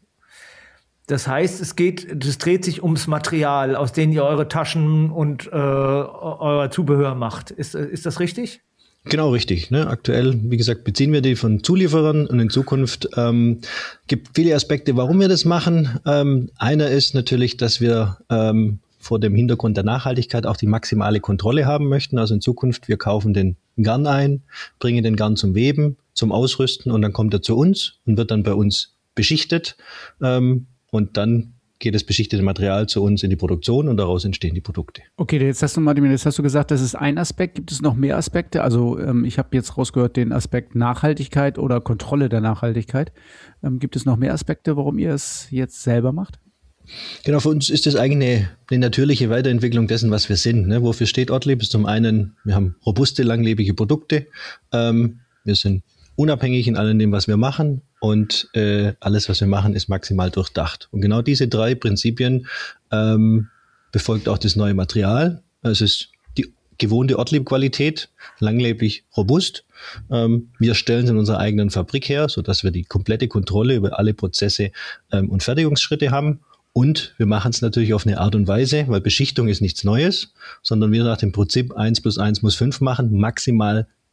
Das heißt, es geht, es dreht sich ums Material, aus dem ihr eure Taschen und äh, euer Zubehör macht. Ist, ist das richtig? Genau, richtig. Ne? Aktuell, wie gesagt, beziehen wir die von Zulieferern und in Zukunft ähm, gibt viele Aspekte, warum wir das machen. Ähm, einer ist natürlich, dass wir ähm, vor dem Hintergrund der Nachhaltigkeit auch die maximale Kontrolle haben möchten. Also in Zukunft, wir kaufen den Garn ein, bringen den Garn zum Weben, zum Ausrüsten und dann kommt er zu uns und wird dann bei uns beschichtet ähm, und dann geht das beschichtete Material zu uns in die Produktion und daraus entstehen die Produkte. Okay, jetzt hast du, Martin, jetzt hast du gesagt, das ist ein Aspekt. Gibt es noch mehr Aspekte? Also ähm, ich habe jetzt rausgehört den Aspekt Nachhaltigkeit oder Kontrolle der Nachhaltigkeit. Ähm, gibt es noch mehr Aspekte, warum ihr es jetzt selber macht? Genau, für uns ist das eigentlich eine, eine natürliche Weiterentwicklung dessen, was wir sind. Ne? Wofür steht Ortlieb? Ist zum einen, wir haben robuste, langlebige Produkte. Ähm, wir sind unabhängig in allem dem, was wir machen. Und äh, alles, was wir machen, ist maximal durchdacht. Und genau diese drei Prinzipien ähm, befolgt auch das neue Material. Es ist die gewohnte Ortlieb-Qualität, langlebig, robust. Ähm, wir stellen es in unserer eigenen Fabrik her, sodass wir die komplette Kontrolle über alle Prozesse ähm, und Fertigungsschritte haben. Und wir machen es natürlich auf eine Art und Weise, weil Beschichtung ist nichts Neues, sondern wir nach dem Prinzip eins plus eins muss fünf machen, maximal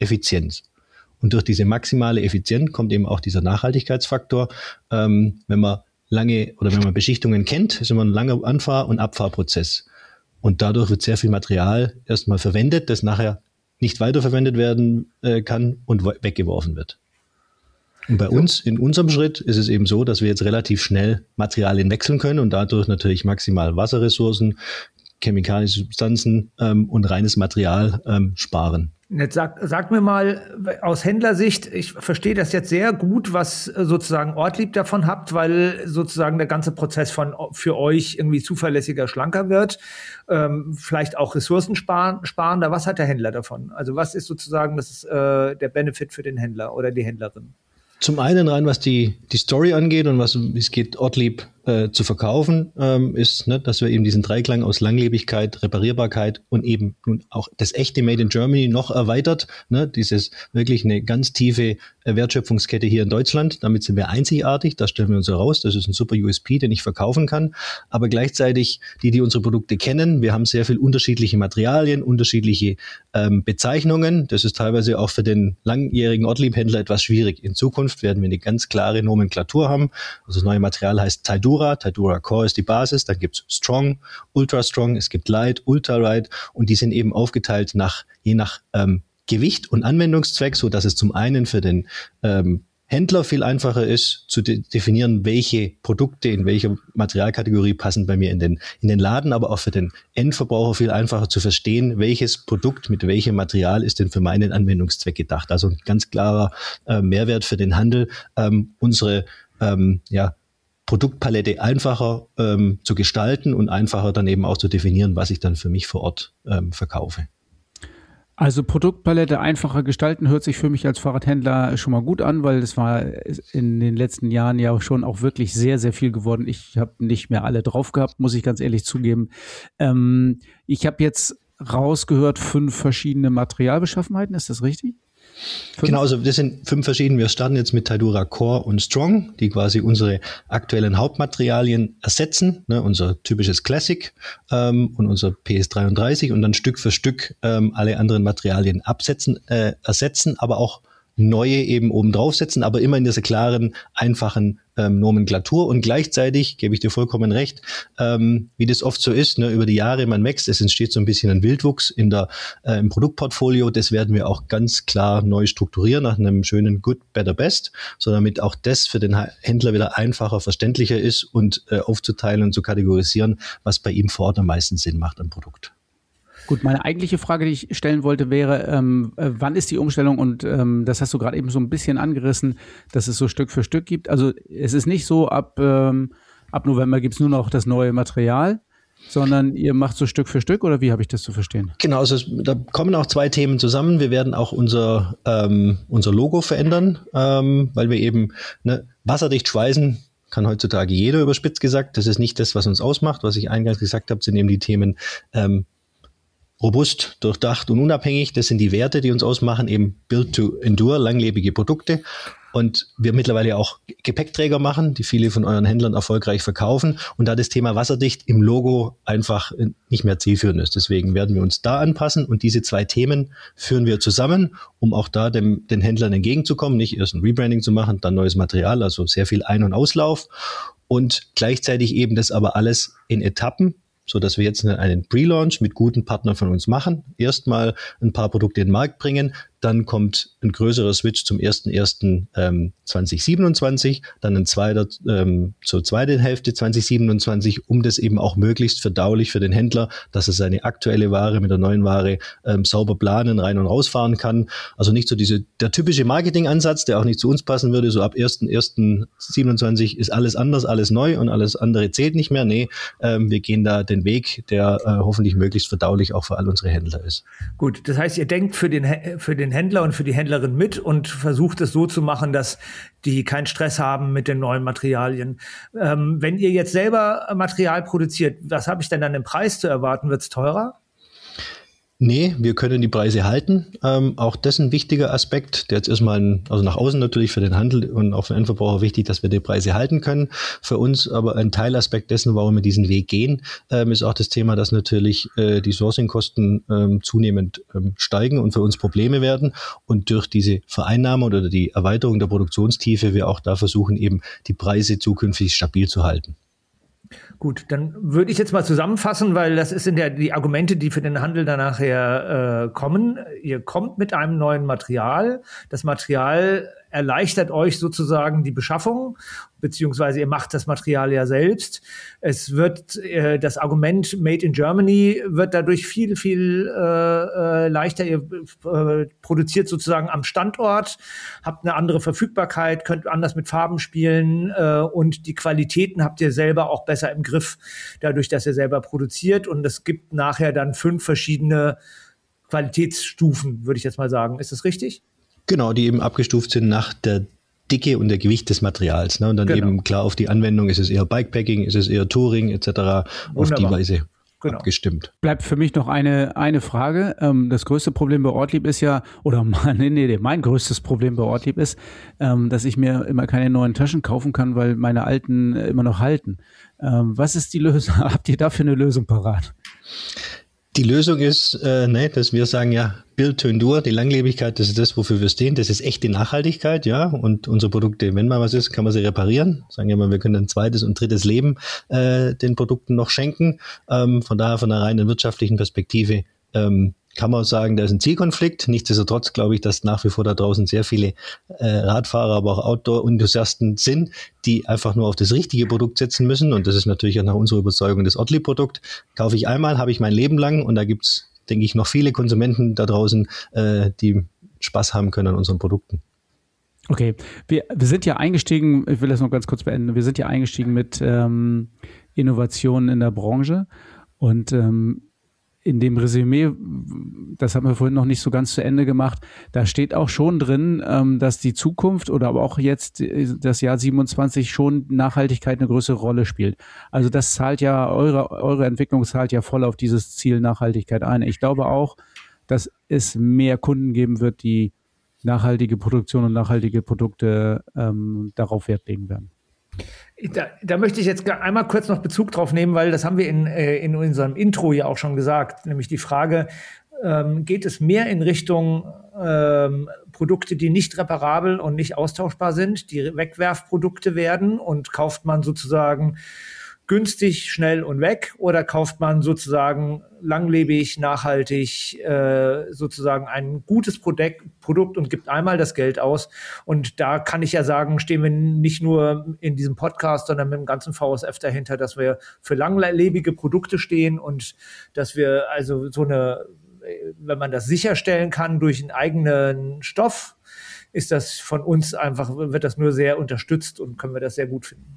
Effizienz. Und durch diese maximale Effizienz kommt eben auch dieser Nachhaltigkeitsfaktor. Ähm, wenn man lange oder wenn man Beschichtungen kennt, ist immer ein langer Anfahr- und Abfahrprozess. Und dadurch wird sehr viel Material erstmal verwendet, das nachher nicht weiterverwendet werden äh, kann und we- weggeworfen wird. Und bei uns, in unserem Schritt, ist es eben so, dass wir jetzt relativ schnell Materialien wechseln können und dadurch natürlich maximal Wasserressourcen, chemikalische Substanzen ähm, und reines Material ähm, sparen. Jetzt sag, sag mir mal aus Händlersicht, ich verstehe das jetzt sehr gut, was sozusagen Ortlieb davon habt, weil sozusagen der ganze Prozess von für euch irgendwie zuverlässiger, schlanker wird, ähm, vielleicht auch Ressourcen sparen, sparender. Was hat der Händler davon? Also was ist sozusagen das ist, äh, der Benefit für den Händler oder die Händlerin? Zum einen rein, was die, die Story angeht und was es geht, Ortlieb äh, zu verkaufen, ähm, ist, ne, dass wir eben diesen Dreiklang aus Langlebigkeit, Reparierbarkeit und eben nun auch das echte Made in Germany noch erweitert. Ne, dieses wirklich eine ganz tiefe äh, Wertschöpfungskette hier in Deutschland. Damit sind wir einzigartig. Da stellen wir uns heraus. Das ist ein super U S P, den ich verkaufen kann. Aber gleichzeitig, die, die unsere Produkte kennen, wir haben sehr viel unterschiedliche Materialien, unterschiedliche ähm, Bezeichnungen. Das ist teilweise auch für den langjährigen Ortlieb-Händler etwas schwierig. In Zukunft werden wir eine ganz klare Nomenklatur haben. Also das neue Material heißt Tidura. Tidura Core ist die Basis. Dann gibt's Strong, Ultra Strong, es gibt Light, Ultra Light und die sind eben aufgeteilt nach je nach ähm, Gewicht und Anwendungszweck, so dass es zum einen für den ähm, Händler viel einfacher ist, zu de- definieren, welche Produkte in welcher Materialkategorie passen bei mir in den, in den Laden, aber auch für den Endverbraucher viel einfacher zu verstehen, welches Produkt mit welchem Material ist denn für meinen Anwendungszweck gedacht. Also ein ganz klarer äh, Mehrwert für den Handel, ähm, unsere ähm, ja, Produktpalette einfacher ähm, zu gestalten und einfacher dann eben auch zu definieren, was ich dann für mich vor Ort ähm, verkaufe. Also Produktpalette einfacher gestalten hört sich für mich als Fahrradhändler schon mal gut an, weil das war in den letzten Jahren ja schon auch wirklich sehr, sehr viel geworden. Ich habe nicht mehr alle drauf gehabt, muss ich ganz ehrlich zugeben. Ähm, ich habe jetzt rausgehört, fünf verschiedene Materialbeschaffenheiten, ist das richtig? Fünf? Genau, also das sind fünf verschiedene. Wir starten jetzt mit Tidura Core und Strong, die quasi unsere aktuellen Hauptmaterialien ersetzen, ne, unser typisches Classic ähm, und unser P S dreiunddreißig und dann Stück für Stück ähm, alle anderen Materialien absetzen, äh, ersetzen, aber auch neue eben oben draufsetzen, aber immer in dieser klaren, einfachen ähm, Nomenklatur und gleichzeitig, gebe ich dir vollkommen recht, ähm, wie das oft so ist, ne, über die Jahre, man wächst, es entsteht so ein bisschen ein Wildwuchs in der, äh, im Produktportfolio, das werden wir auch ganz klar neu strukturieren nach einem schönen Good, Better, Best, so damit auch das für den Händler wieder einfacher, verständlicher ist und äh, aufzuteilen und zu kategorisieren, was bei ihm vor Ort am meisten Sinn macht am Produkt. Gut, meine eigentliche Frage, die ich stellen wollte, wäre, ähm, äh, wann ist die Umstellung? Und ähm, das hast du gerade eben so ein bisschen angerissen, dass es so Stück für Stück gibt. Also es ist nicht so, ab, ähm, ab November gibt's nur noch das neue Material, sondern ihr macht so Stück für Stück, oder wie habe ich das zu verstehen? Genau, also es, da kommen auch zwei Themen zusammen. Wir werden auch unser, ähm, unser Logo verändern, ähm, weil wir eben ne, wasserdicht schweißen kann heutzutage jeder, überspitzt gesagt. Das ist nicht das, was uns ausmacht. Was ich eingangs gesagt habe, sind eben die Themen ähm, robust, durchdacht und unabhängig. Das sind die Werte, die uns ausmachen, eben Build to Endure, langlebige Produkte. Und wir mittlerweile auch Gepäckträger machen, die viele von euren Händlern erfolgreich verkaufen. Und da das Thema wasserdicht im Logo einfach nicht mehr zielführend ist. Deswegen werden wir uns da anpassen. Und diese zwei Themen führen wir zusammen, um auch da dem, den Händlern entgegenzukommen. Nicht erst ein Rebranding zu machen, dann neues Material, also sehr viel Ein- und Auslauf. Und gleichzeitig eben das aber alles in Etappen, so dass wir jetzt einen Pre-Launch mit guten Partnern von uns machen, erstmal ein paar Produkte in den Markt bringen, dann kommt ein größerer Switch zum ersten ersten zweitausendsiebenundzwanzig, dann ein zweiter ähm, zur zweiten Hälfte zweitausendsiebenundzwanzig, um das eben auch möglichst verdaulich für den Händler, dass er seine aktuelle Ware mit der neuen Ware ähm, sauber planen, rein und rausfahren kann. Also nicht so diese der typische Marketingansatz, der auch nicht zu uns passen würde, so ab ersten ersten siebenundzwanzig ist alles anders, alles neu und alles andere zählt nicht mehr. Nee, ähm, wir gehen da den Weg, der äh, hoffentlich möglichst verdaulich auch für all unsere Händler ist. Gut, das heißt, ihr denkt für den für den Händler und für die Händlerin mit und versucht es so zu machen, dass die keinen Stress haben mit den neuen Materialien. Ähm, wenn ihr jetzt selber Material produziert, was habe ich denn dann im Preis zu erwarten? Wird es teurer? Nee, wir können die Preise halten. Ähm, auch das ist ein wichtiger Aspekt, der jetzt erstmal, ein, also nach außen natürlich für den Handel und auch für den Endverbraucher wichtig, dass wir die Preise halten können. Für uns aber ein Teilaspekt dessen, warum wir diesen Weg gehen, ähm, ist auch das Thema, dass natürlich äh, die Sourcingkosten ähm, zunehmend ähm, steigen und für uns Probleme werden. Und durch diese Vereinnahme oder die Erweiterung der Produktionstiefe wir auch da versuchen, eben die Preise zukünftig stabil zu halten. Gut, dann würde ich jetzt mal zusammenfassen, weil das sind ja die Argumente, die für den Handel dann nachher äh, kommen. Ihr kommt mit einem neuen Material. Das Material erleichtert euch sozusagen die Beschaffung, beziehungsweise ihr macht das Material ja selbst. Es wird äh, das Argument Made in Germany wird dadurch viel, viel äh, leichter. Ihr äh, produziert sozusagen am Standort, habt eine andere Verfügbarkeit, könnt anders mit Farben spielen äh, und die Qualitäten habt ihr selber auch besser im Griff, dadurch, dass ihr selber produziert. Und es gibt nachher dann fünf verschiedene Qualitätsstufen, würde ich jetzt mal sagen. Ist das richtig? Genau, die eben abgestuft sind nach der Dicke und der Gewicht des Materials. Ne? Und dann genau. eben klar auf die Anwendung, ist es eher Bikepacking, ist es eher Touring et cetera. Auf die Weise genau. abgestimmt. Bleibt für mich noch eine, eine Frage. Ähm, das größte Problem bei Ortlieb ist ja, oder mein, nee, nee, mein größtes Problem bei Ortlieb ist, ähm, dass ich mir immer keine neuen Taschen kaufen kann, weil meine alten äh, immer noch halten. Ähm, was ist die Lösung? Habt ihr dafür eine Lösung parat? Die Lösung ist, äh, ne, dass wir sagen, ja, Build to Endure, die Langlebigkeit, das ist das, wofür wir stehen. Das ist echte Nachhaltigkeit, ja. Und unsere Produkte, wenn mal was ist, kann man sie reparieren. Sagen wir mal, wir können ein zweites und drittes Leben äh, den Produkten noch schenken. Ähm, von daher, von einer reinen wirtschaftlichen Perspektive, ähm, kann man sagen, da ist ein Zielkonflikt. Nichtsdestotrotz glaube ich, dass nach wie vor da draußen sehr viele äh, Radfahrer, aber auch Outdoor-Enthusiasten sind, die einfach nur auf das richtige Produkt setzen müssen. Und das ist natürlich auch nach unserer Überzeugung das Ortlieb-Produkt. Kaufe ich einmal, habe ich mein Leben lang. Und da gibt's, denke ich, noch viele Konsumenten da draußen, äh, die Spaß haben können an unseren Produkten. Okay, wir, wir sind ja eingestiegen, ich will das noch ganz kurz beenden, wir sind ja eingestiegen mit ähm, Innovationen in der Branche. Und ähm, in dem Resümee, das haben wir vorhin noch nicht so ganz zu Ende gemacht, da steht auch schon drin, dass die Zukunft oder aber auch jetzt das Jahr siebenundzwanzig schon Nachhaltigkeit eine größere Rolle spielt. Also das zahlt ja, eure, eure Entwicklung zahlt ja voll auf dieses Ziel Nachhaltigkeit ein. Ich glaube auch, dass es mehr Kunden geben wird, die nachhaltige Produktion und nachhaltige Produkte ähm, darauf Wert legen werden. Da, da möchte ich jetzt einmal kurz noch Bezug drauf nehmen, weil das haben wir in, in unserem Intro ja auch schon gesagt, nämlich die Frage, ähm, geht es mehr in Richtung ähm, Produkte, die nicht reparabel und nicht austauschbar sind, die Wegwerfprodukte werden und kauft man sozusagen günstig, schnell und weg oder kauft man sozusagen langlebig, nachhaltig äh, sozusagen ein gutes Produkt, Produkt und gibt einmal das Geld aus. Und da kann ich ja sagen, stehen wir nicht nur in diesem Podcast, sondern mit dem ganzen V S F dahinter, dass wir für langlebige Produkte stehen und dass wir also so eine, wenn man das sicherstellen kann durch einen eigenen Stoff, ist das von uns einfach, wird das nur sehr unterstützt und können wir das sehr gut finden.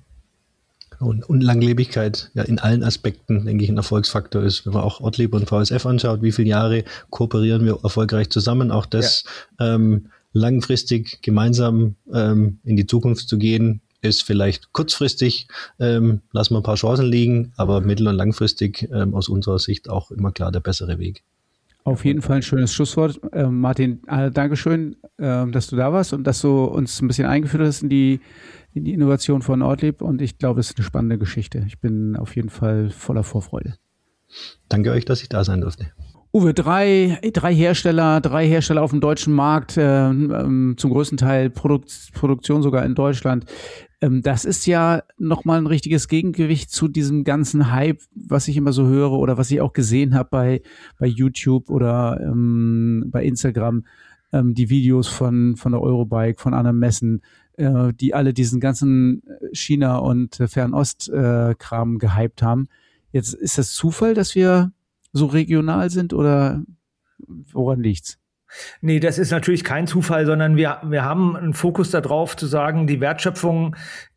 Und, und Langlebigkeit ja in allen Aspekten, denke ich, ein Erfolgsfaktor ist. Wenn man auch Ortlieb und V S F anschaut, wie viele Jahre kooperieren wir erfolgreich zusammen, auch das ja. ähm, langfristig gemeinsam ähm, in die Zukunft zu gehen, ist vielleicht kurzfristig, ähm, lassen wir ein paar Chancen liegen, aber mittel- und langfristig ähm, aus unserer Sicht auch immer klar der bessere Weg. Auf jeden Fall ein schönes Schlusswort. Ähm, Martin, äh, Dankeschön, äh, dass du da warst und dass du uns ein bisschen eingeführt hast in die, in die Innovation von Ortlieb. Und ich glaube, es ist eine spannende Geschichte. Ich bin auf jeden Fall voller Vorfreude. Danke euch, dass ich da sein durfte. Uwe, drei, drei Hersteller, drei Hersteller auf dem deutschen Markt, äh, ähm, zum größten Teil Produkt, Produktion sogar in Deutschland. Ähm, das ist ja nochmal ein richtiges Gegengewicht zu diesem ganzen Hype, was ich immer so höre oder was ich auch gesehen habe bei, bei YouTube oder ähm, bei Instagram, ähm, die Videos von, von der Eurobike, von anderen Messen, äh, die alle diesen ganzen China- und Fernost-Kram äh, gehypt haben. Jetzt ist das Zufall, dass wir so regional sind oder woran liegt's? Nee, das ist natürlich kein Zufall, sondern wir, wir haben einen Fokus darauf zu sagen, die Wertschöpfung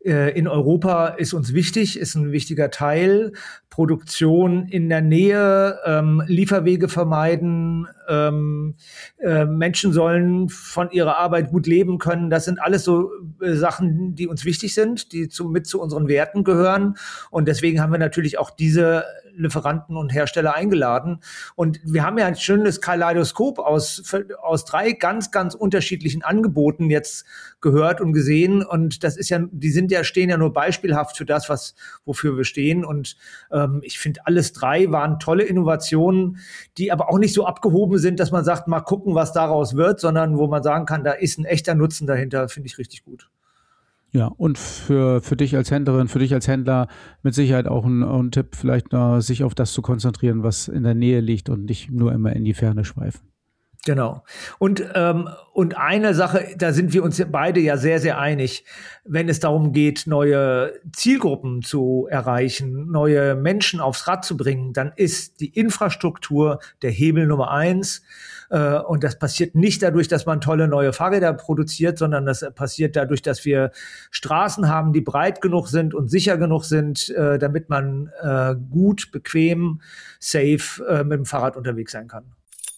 in Europa ist uns wichtig, ist ein wichtiger Teil. Produktion in der Nähe, ähm, Lieferwege vermeiden, ähm, äh, Menschen sollen von ihrer Arbeit gut leben können. Das sind alles so äh, Sachen, die uns wichtig sind, die zu, mit zu unseren Werten gehören. Und deswegen haben wir natürlich auch diese Lieferanten und Hersteller eingeladen. Und wir haben ja ein schönes Kaleidoskop aus, aus drei ganz, ganz unterschiedlichen Angeboten jetzt gehört und gesehen. Und das ist ja, die sind ja, stehen ja nur beispielhaft für das, was, wofür wir stehen. Und ähm, ich finde, alles drei waren tolle Innovationen, die aber auch nicht so abgehoben sind, dass man sagt, mal gucken, was daraus wird, sondern wo man sagen kann, da ist ein echter Nutzen dahinter, finde ich richtig gut. Ja, und für, für dich als Händlerin, für dich als Händler mit Sicherheit auch ein, ein Tipp, vielleicht noch, sich auf das zu konzentrieren, was in der Nähe liegt und nicht nur immer in die Ferne schweifen. Genau. Und, ähm, und eine Sache, da sind wir uns beide ja sehr, sehr einig, wenn es darum geht, neue Zielgruppen zu erreichen, neue Menschen aufs Rad zu bringen, dann ist die Infrastruktur der Hebel Nummer eins. Äh, und das passiert nicht dadurch, dass man tolle neue Fahrräder produziert, sondern das passiert dadurch, dass wir Straßen haben, die breit genug sind und sicher genug sind, äh, damit man äh, gut, bequem, safe äh, mit dem Fahrrad unterwegs sein kann.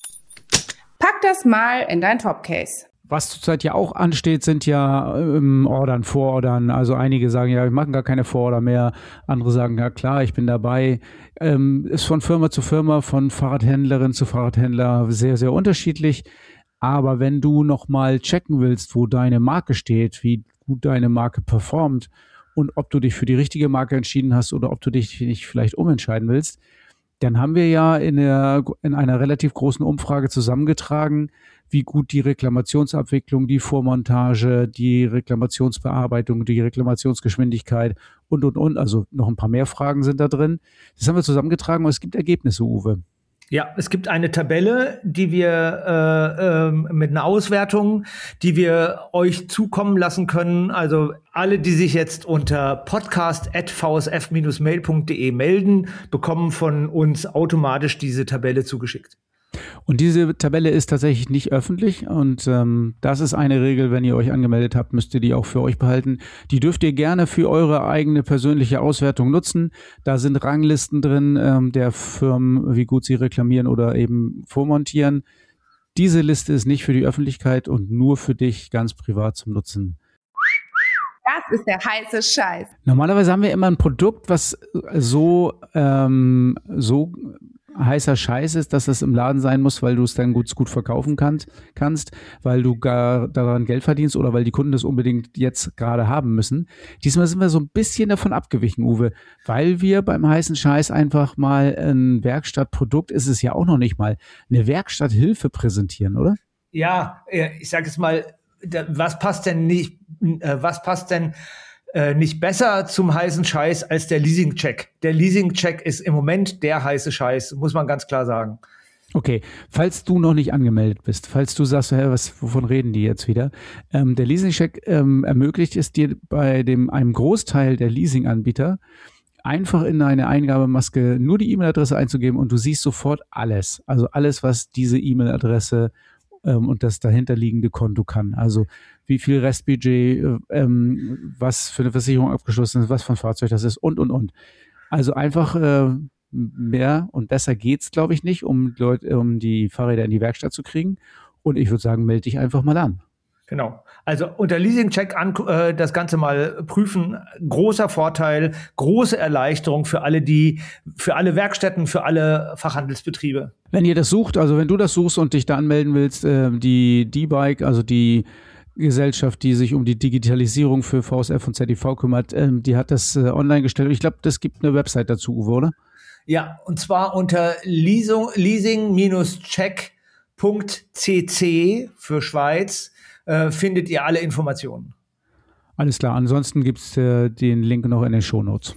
Pack das mal in dein Topcase. Was zurzeit ja auch ansteht, sind ja ähm, Ordern, Vorordern. Also einige sagen, ja, wir machen gar keine Vororder mehr. Andere sagen, ja klar, ich bin dabei. Ähm, ist von Firma zu Firma, von Fahrradhändlerin zu Fahrradhändler sehr, sehr unterschiedlich. Aber wenn du nochmal checken willst, wo deine Marke steht, wie gut deine Marke performt und ob du dich für die richtige Marke entschieden hast oder ob du dich nicht vielleicht umentscheiden willst, dann haben wir ja in, der, in einer relativ großen Umfrage zusammengetragen, wie gut die Reklamationsabwicklung, die Vormontage, die Reklamationsbearbeitung, die Reklamationsgeschwindigkeit und, und, und, also noch ein paar mehr Fragen sind da drin. Das haben wir zusammengetragen und es gibt Ergebnisse, Uwe. Ja, es gibt eine Tabelle, die wir äh, äh, mit einer Auswertung, die wir euch zukommen lassen können. Also alle, die sich jetzt unter podcast at v s f dash mail punkt d e melden, bekommen von uns automatisch diese Tabelle zugeschickt. Und diese Tabelle ist tatsächlich nicht öffentlich und ähm, das ist eine Regel, wenn ihr euch angemeldet habt, müsst ihr die auch für euch behalten. Die dürft ihr gerne für eure eigene persönliche Auswertung nutzen. Da sind Ranglisten drin ähm, der Firmen, wie gut sie reklamieren oder eben vormontieren. Diese Liste ist nicht für die Öffentlichkeit und nur für dich ganz privat zum Nutzen. Das ist der heiße Scheiß. Normalerweise haben wir immer ein Produkt, was so, ähm, so heißer Scheiß ist, dass es im Laden sein muss, weil du es dann gut, gut verkaufen kannst, kannst, weil du gar daran Geld verdienst oder weil die Kunden das unbedingt jetzt gerade haben müssen. Diesmal sind wir so ein bisschen davon abgewichen, Uwe, weil wir beim heißen Scheiß einfach mal ein Werkstattprodukt, ist es ja auch noch nicht mal, eine Werkstatthilfe präsentieren, oder? Ja, ich sage es mal, was passt denn nicht, was passt denn Äh, nicht besser zum heißen Scheiß als der Leasing-Check. Der Leasing-Check ist im Moment der heiße Scheiß, muss man ganz klar sagen. Okay, falls du noch nicht angemeldet bist, falls du sagst, hä, was, wovon reden die jetzt wieder? Ähm, der Leasing-Check ähm, ermöglicht es dir bei dem einem Großteil der Leasing-Anbieter einfach in eine Eingabemaske nur die E-Mail-Adresse einzugeben und du siehst sofort alles. Also alles, was diese E-Mail-Adresse ähm, und das dahinterliegende Konto kann. Also wie viel Restbudget, ähm, was für eine Versicherung abgeschlossen ist, was für ein Fahrzeug das ist und, und, und. Also einfach äh, mehr und besser geht's, glaube ich, nicht, um, Leute, um die Fahrräder in die Werkstatt zu kriegen. Und ich würde sagen, melde dich einfach mal an. Genau. Also unter Leasing-Check an, äh, das Ganze mal prüfen. Großer Vorteil, große Erleichterung für alle, die, für alle Werkstätten, für alle Fachhandelsbetriebe. Wenn ihr das sucht, also wenn du das suchst und dich da anmelden willst, äh, die D-Bike, also die Gesellschaft, die sich um die Digitalisierung für V S F und Z D V kümmert, ähm, die hat das äh, online gestellt. Ich glaube, das gibt eine Website dazu, Uwe, oder? Ja, und zwar unter leasing check punkt c c für Schweiz äh, findet ihr alle Informationen. Alles klar. Ansonsten gibt es äh, den Link noch in den Shownotes.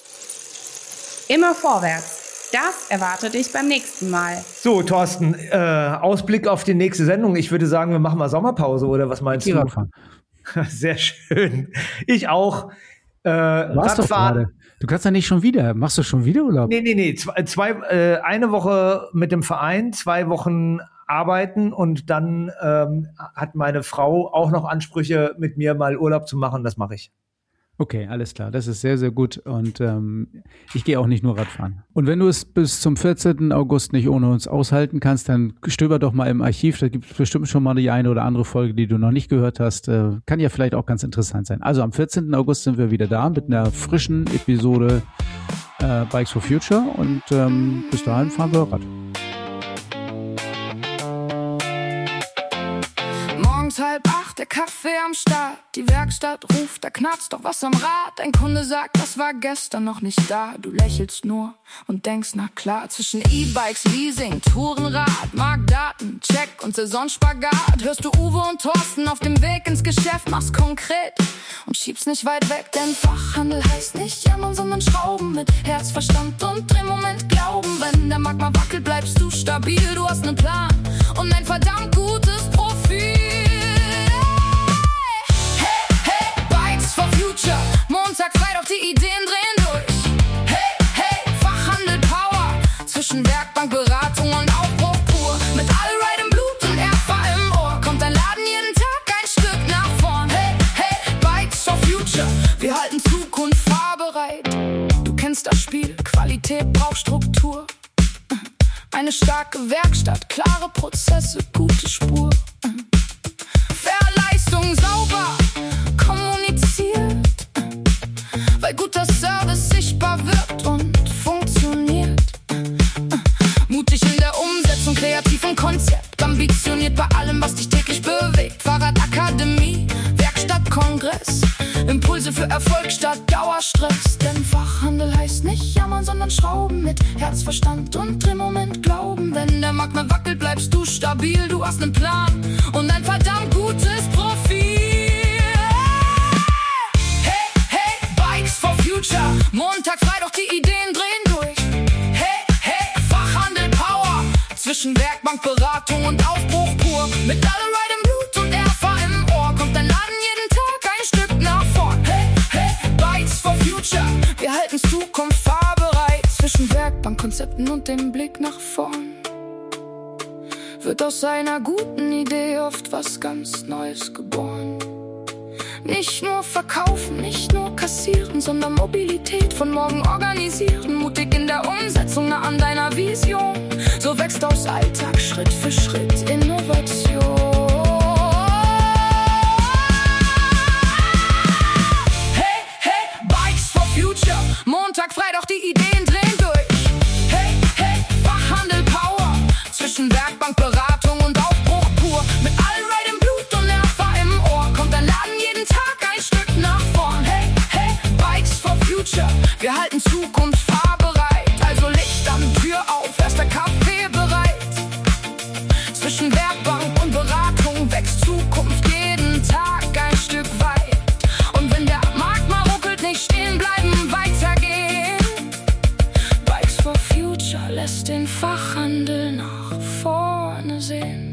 Immer vorwärts. Das erwartet dich beim nächsten Mal. So, Thorsten, äh, Ausblick auf die nächste Sendung. Ich würde sagen, wir machen mal Sommerpause, oder was meinst du? Radfahren. Sehr schön. Ich auch. Äh, Warst doch gerade. Du kannst ja nicht schon wieder. Machst du schon wieder Urlaub? Nee, nee, nee. Zwei, zwei, äh, eine Woche mit dem Verein, zwei Wochen arbeiten und dann ähm, hat meine Frau auch noch Ansprüche, mit mir mal Urlaub zu machen. Das mache ich. Okay, alles klar. Das ist sehr, sehr gut. Und ähm, ich gehe auch nicht nur Radfahren. Und wenn du es bis zum vierzehnten August nicht ohne uns aushalten kannst, dann stöber doch mal im Archiv. Da gibt es bestimmt schon mal die eine oder andere Folge, die du noch nicht gehört hast. Äh, kann ja vielleicht auch ganz interessant sein. Also am vierzehnten August sind wir wieder da mit einer frischen Episode äh, Bikes for Future. Und ähm, bis dahin fahren wir Rad. Halb acht, der Kaffee am Start, die Werkstatt ruft, da knarzt doch was am Rad. Ein Kunde sagt, das war gestern noch nicht da. Du lächelst nur und denkst, na klar, zwischen E-Bikes, Leasing, Tourenrad, Marktdaten, Check und Saisonspagat hörst du Uwe und Thorsten auf dem Weg ins Geschäft, machst konkret und schiebst nicht weit weg, denn Fachhandel heißt nicht jammern, sondern schrauben mit Herz, Verstand und Drehmoment glauben. Wenn der Markt mal wackelt, bleibst du stabil, du hast nen Plan und ein verdammt gutes Profil. Future. Montag, Freitag, die Ideen drehen durch. Hey, hey, Fachhandel Power. Zwischen Werkbank, Beratung und Aufbruch pur. Mit Allride im Blut und R V im Ohr. Kommt dein Laden jeden Tag ein Stück nach vorn. Hey, hey, Bikes for Future. Wir halten Zukunft fahrbereit. Du kennst das Spiel, Qualität braucht Struktur. Eine starke Werkstatt, klare Prozesse, gute Spur. Verleistung sauber kommuniziert, weil guter Service sichtbar wird und funktioniert. Mutig in der Umsetzung, kreativ im Konzept, ambitioniert bei allem, was dich täglich bewegt. Fahrradakademie, Werkstattkongress, Impulse für Erfolg statt Dauerstress. Denn Fachhandel heißt nicht jammern, sondern schrauben mit Herz, Verstand und Drehmoment glauben. Wenn der Markt mal wackelt, bleibst du stabil, du hast nen Plan und ein verdammt gutes Profil. Montag, Freitag, die Ideen drehen durch. Hey, hey, Fachhandel Power. Zwischen Werkbank, Beratung und Aufbruch pur. Mit Allride im Blut und R V im Ohr. Kommt dein Laden jeden Tag ein Stück nach vorn. Hey, hey, Bikes for Future. Wir halten Zukunft fahrbereit. Zwischen Werkbank, Konzepten und dem Blick nach vorn wird aus einer guten Idee oft was ganz Neues geboren. Nicht nur verkaufen, nicht nur kassieren, sondern Mobilität von morgen organisieren. Mutig in der Umsetzung, nah an deiner Vision. So wächst aus Alltag Schritt für Schritt Innovation. Hey, hey, Bikes for Future. Montag, Freitag, die Ideen drehen durch. Hey, hey, Fachhandel Power. Zwischen Werkbank, Beratung und Aufbruch pur. Mit Allride im Blut und R V im Ohr. Kommt dein Laden jeden Tag ein Stück nach vorn. Hey, hey, Bikes for Future. Wir halten Zukunft fahrbereit. Also Licht an, Tür auf, erster Kaffee bereit. Zwischen Werkbank und Beratung wächst Zukunft jeden Tag ein Stück weit. Und wenn der Markt mal ruckelt, nicht stehen bleiben, weitergehen. Bikes for Future lässt den Fachhandel nach vorne sehen.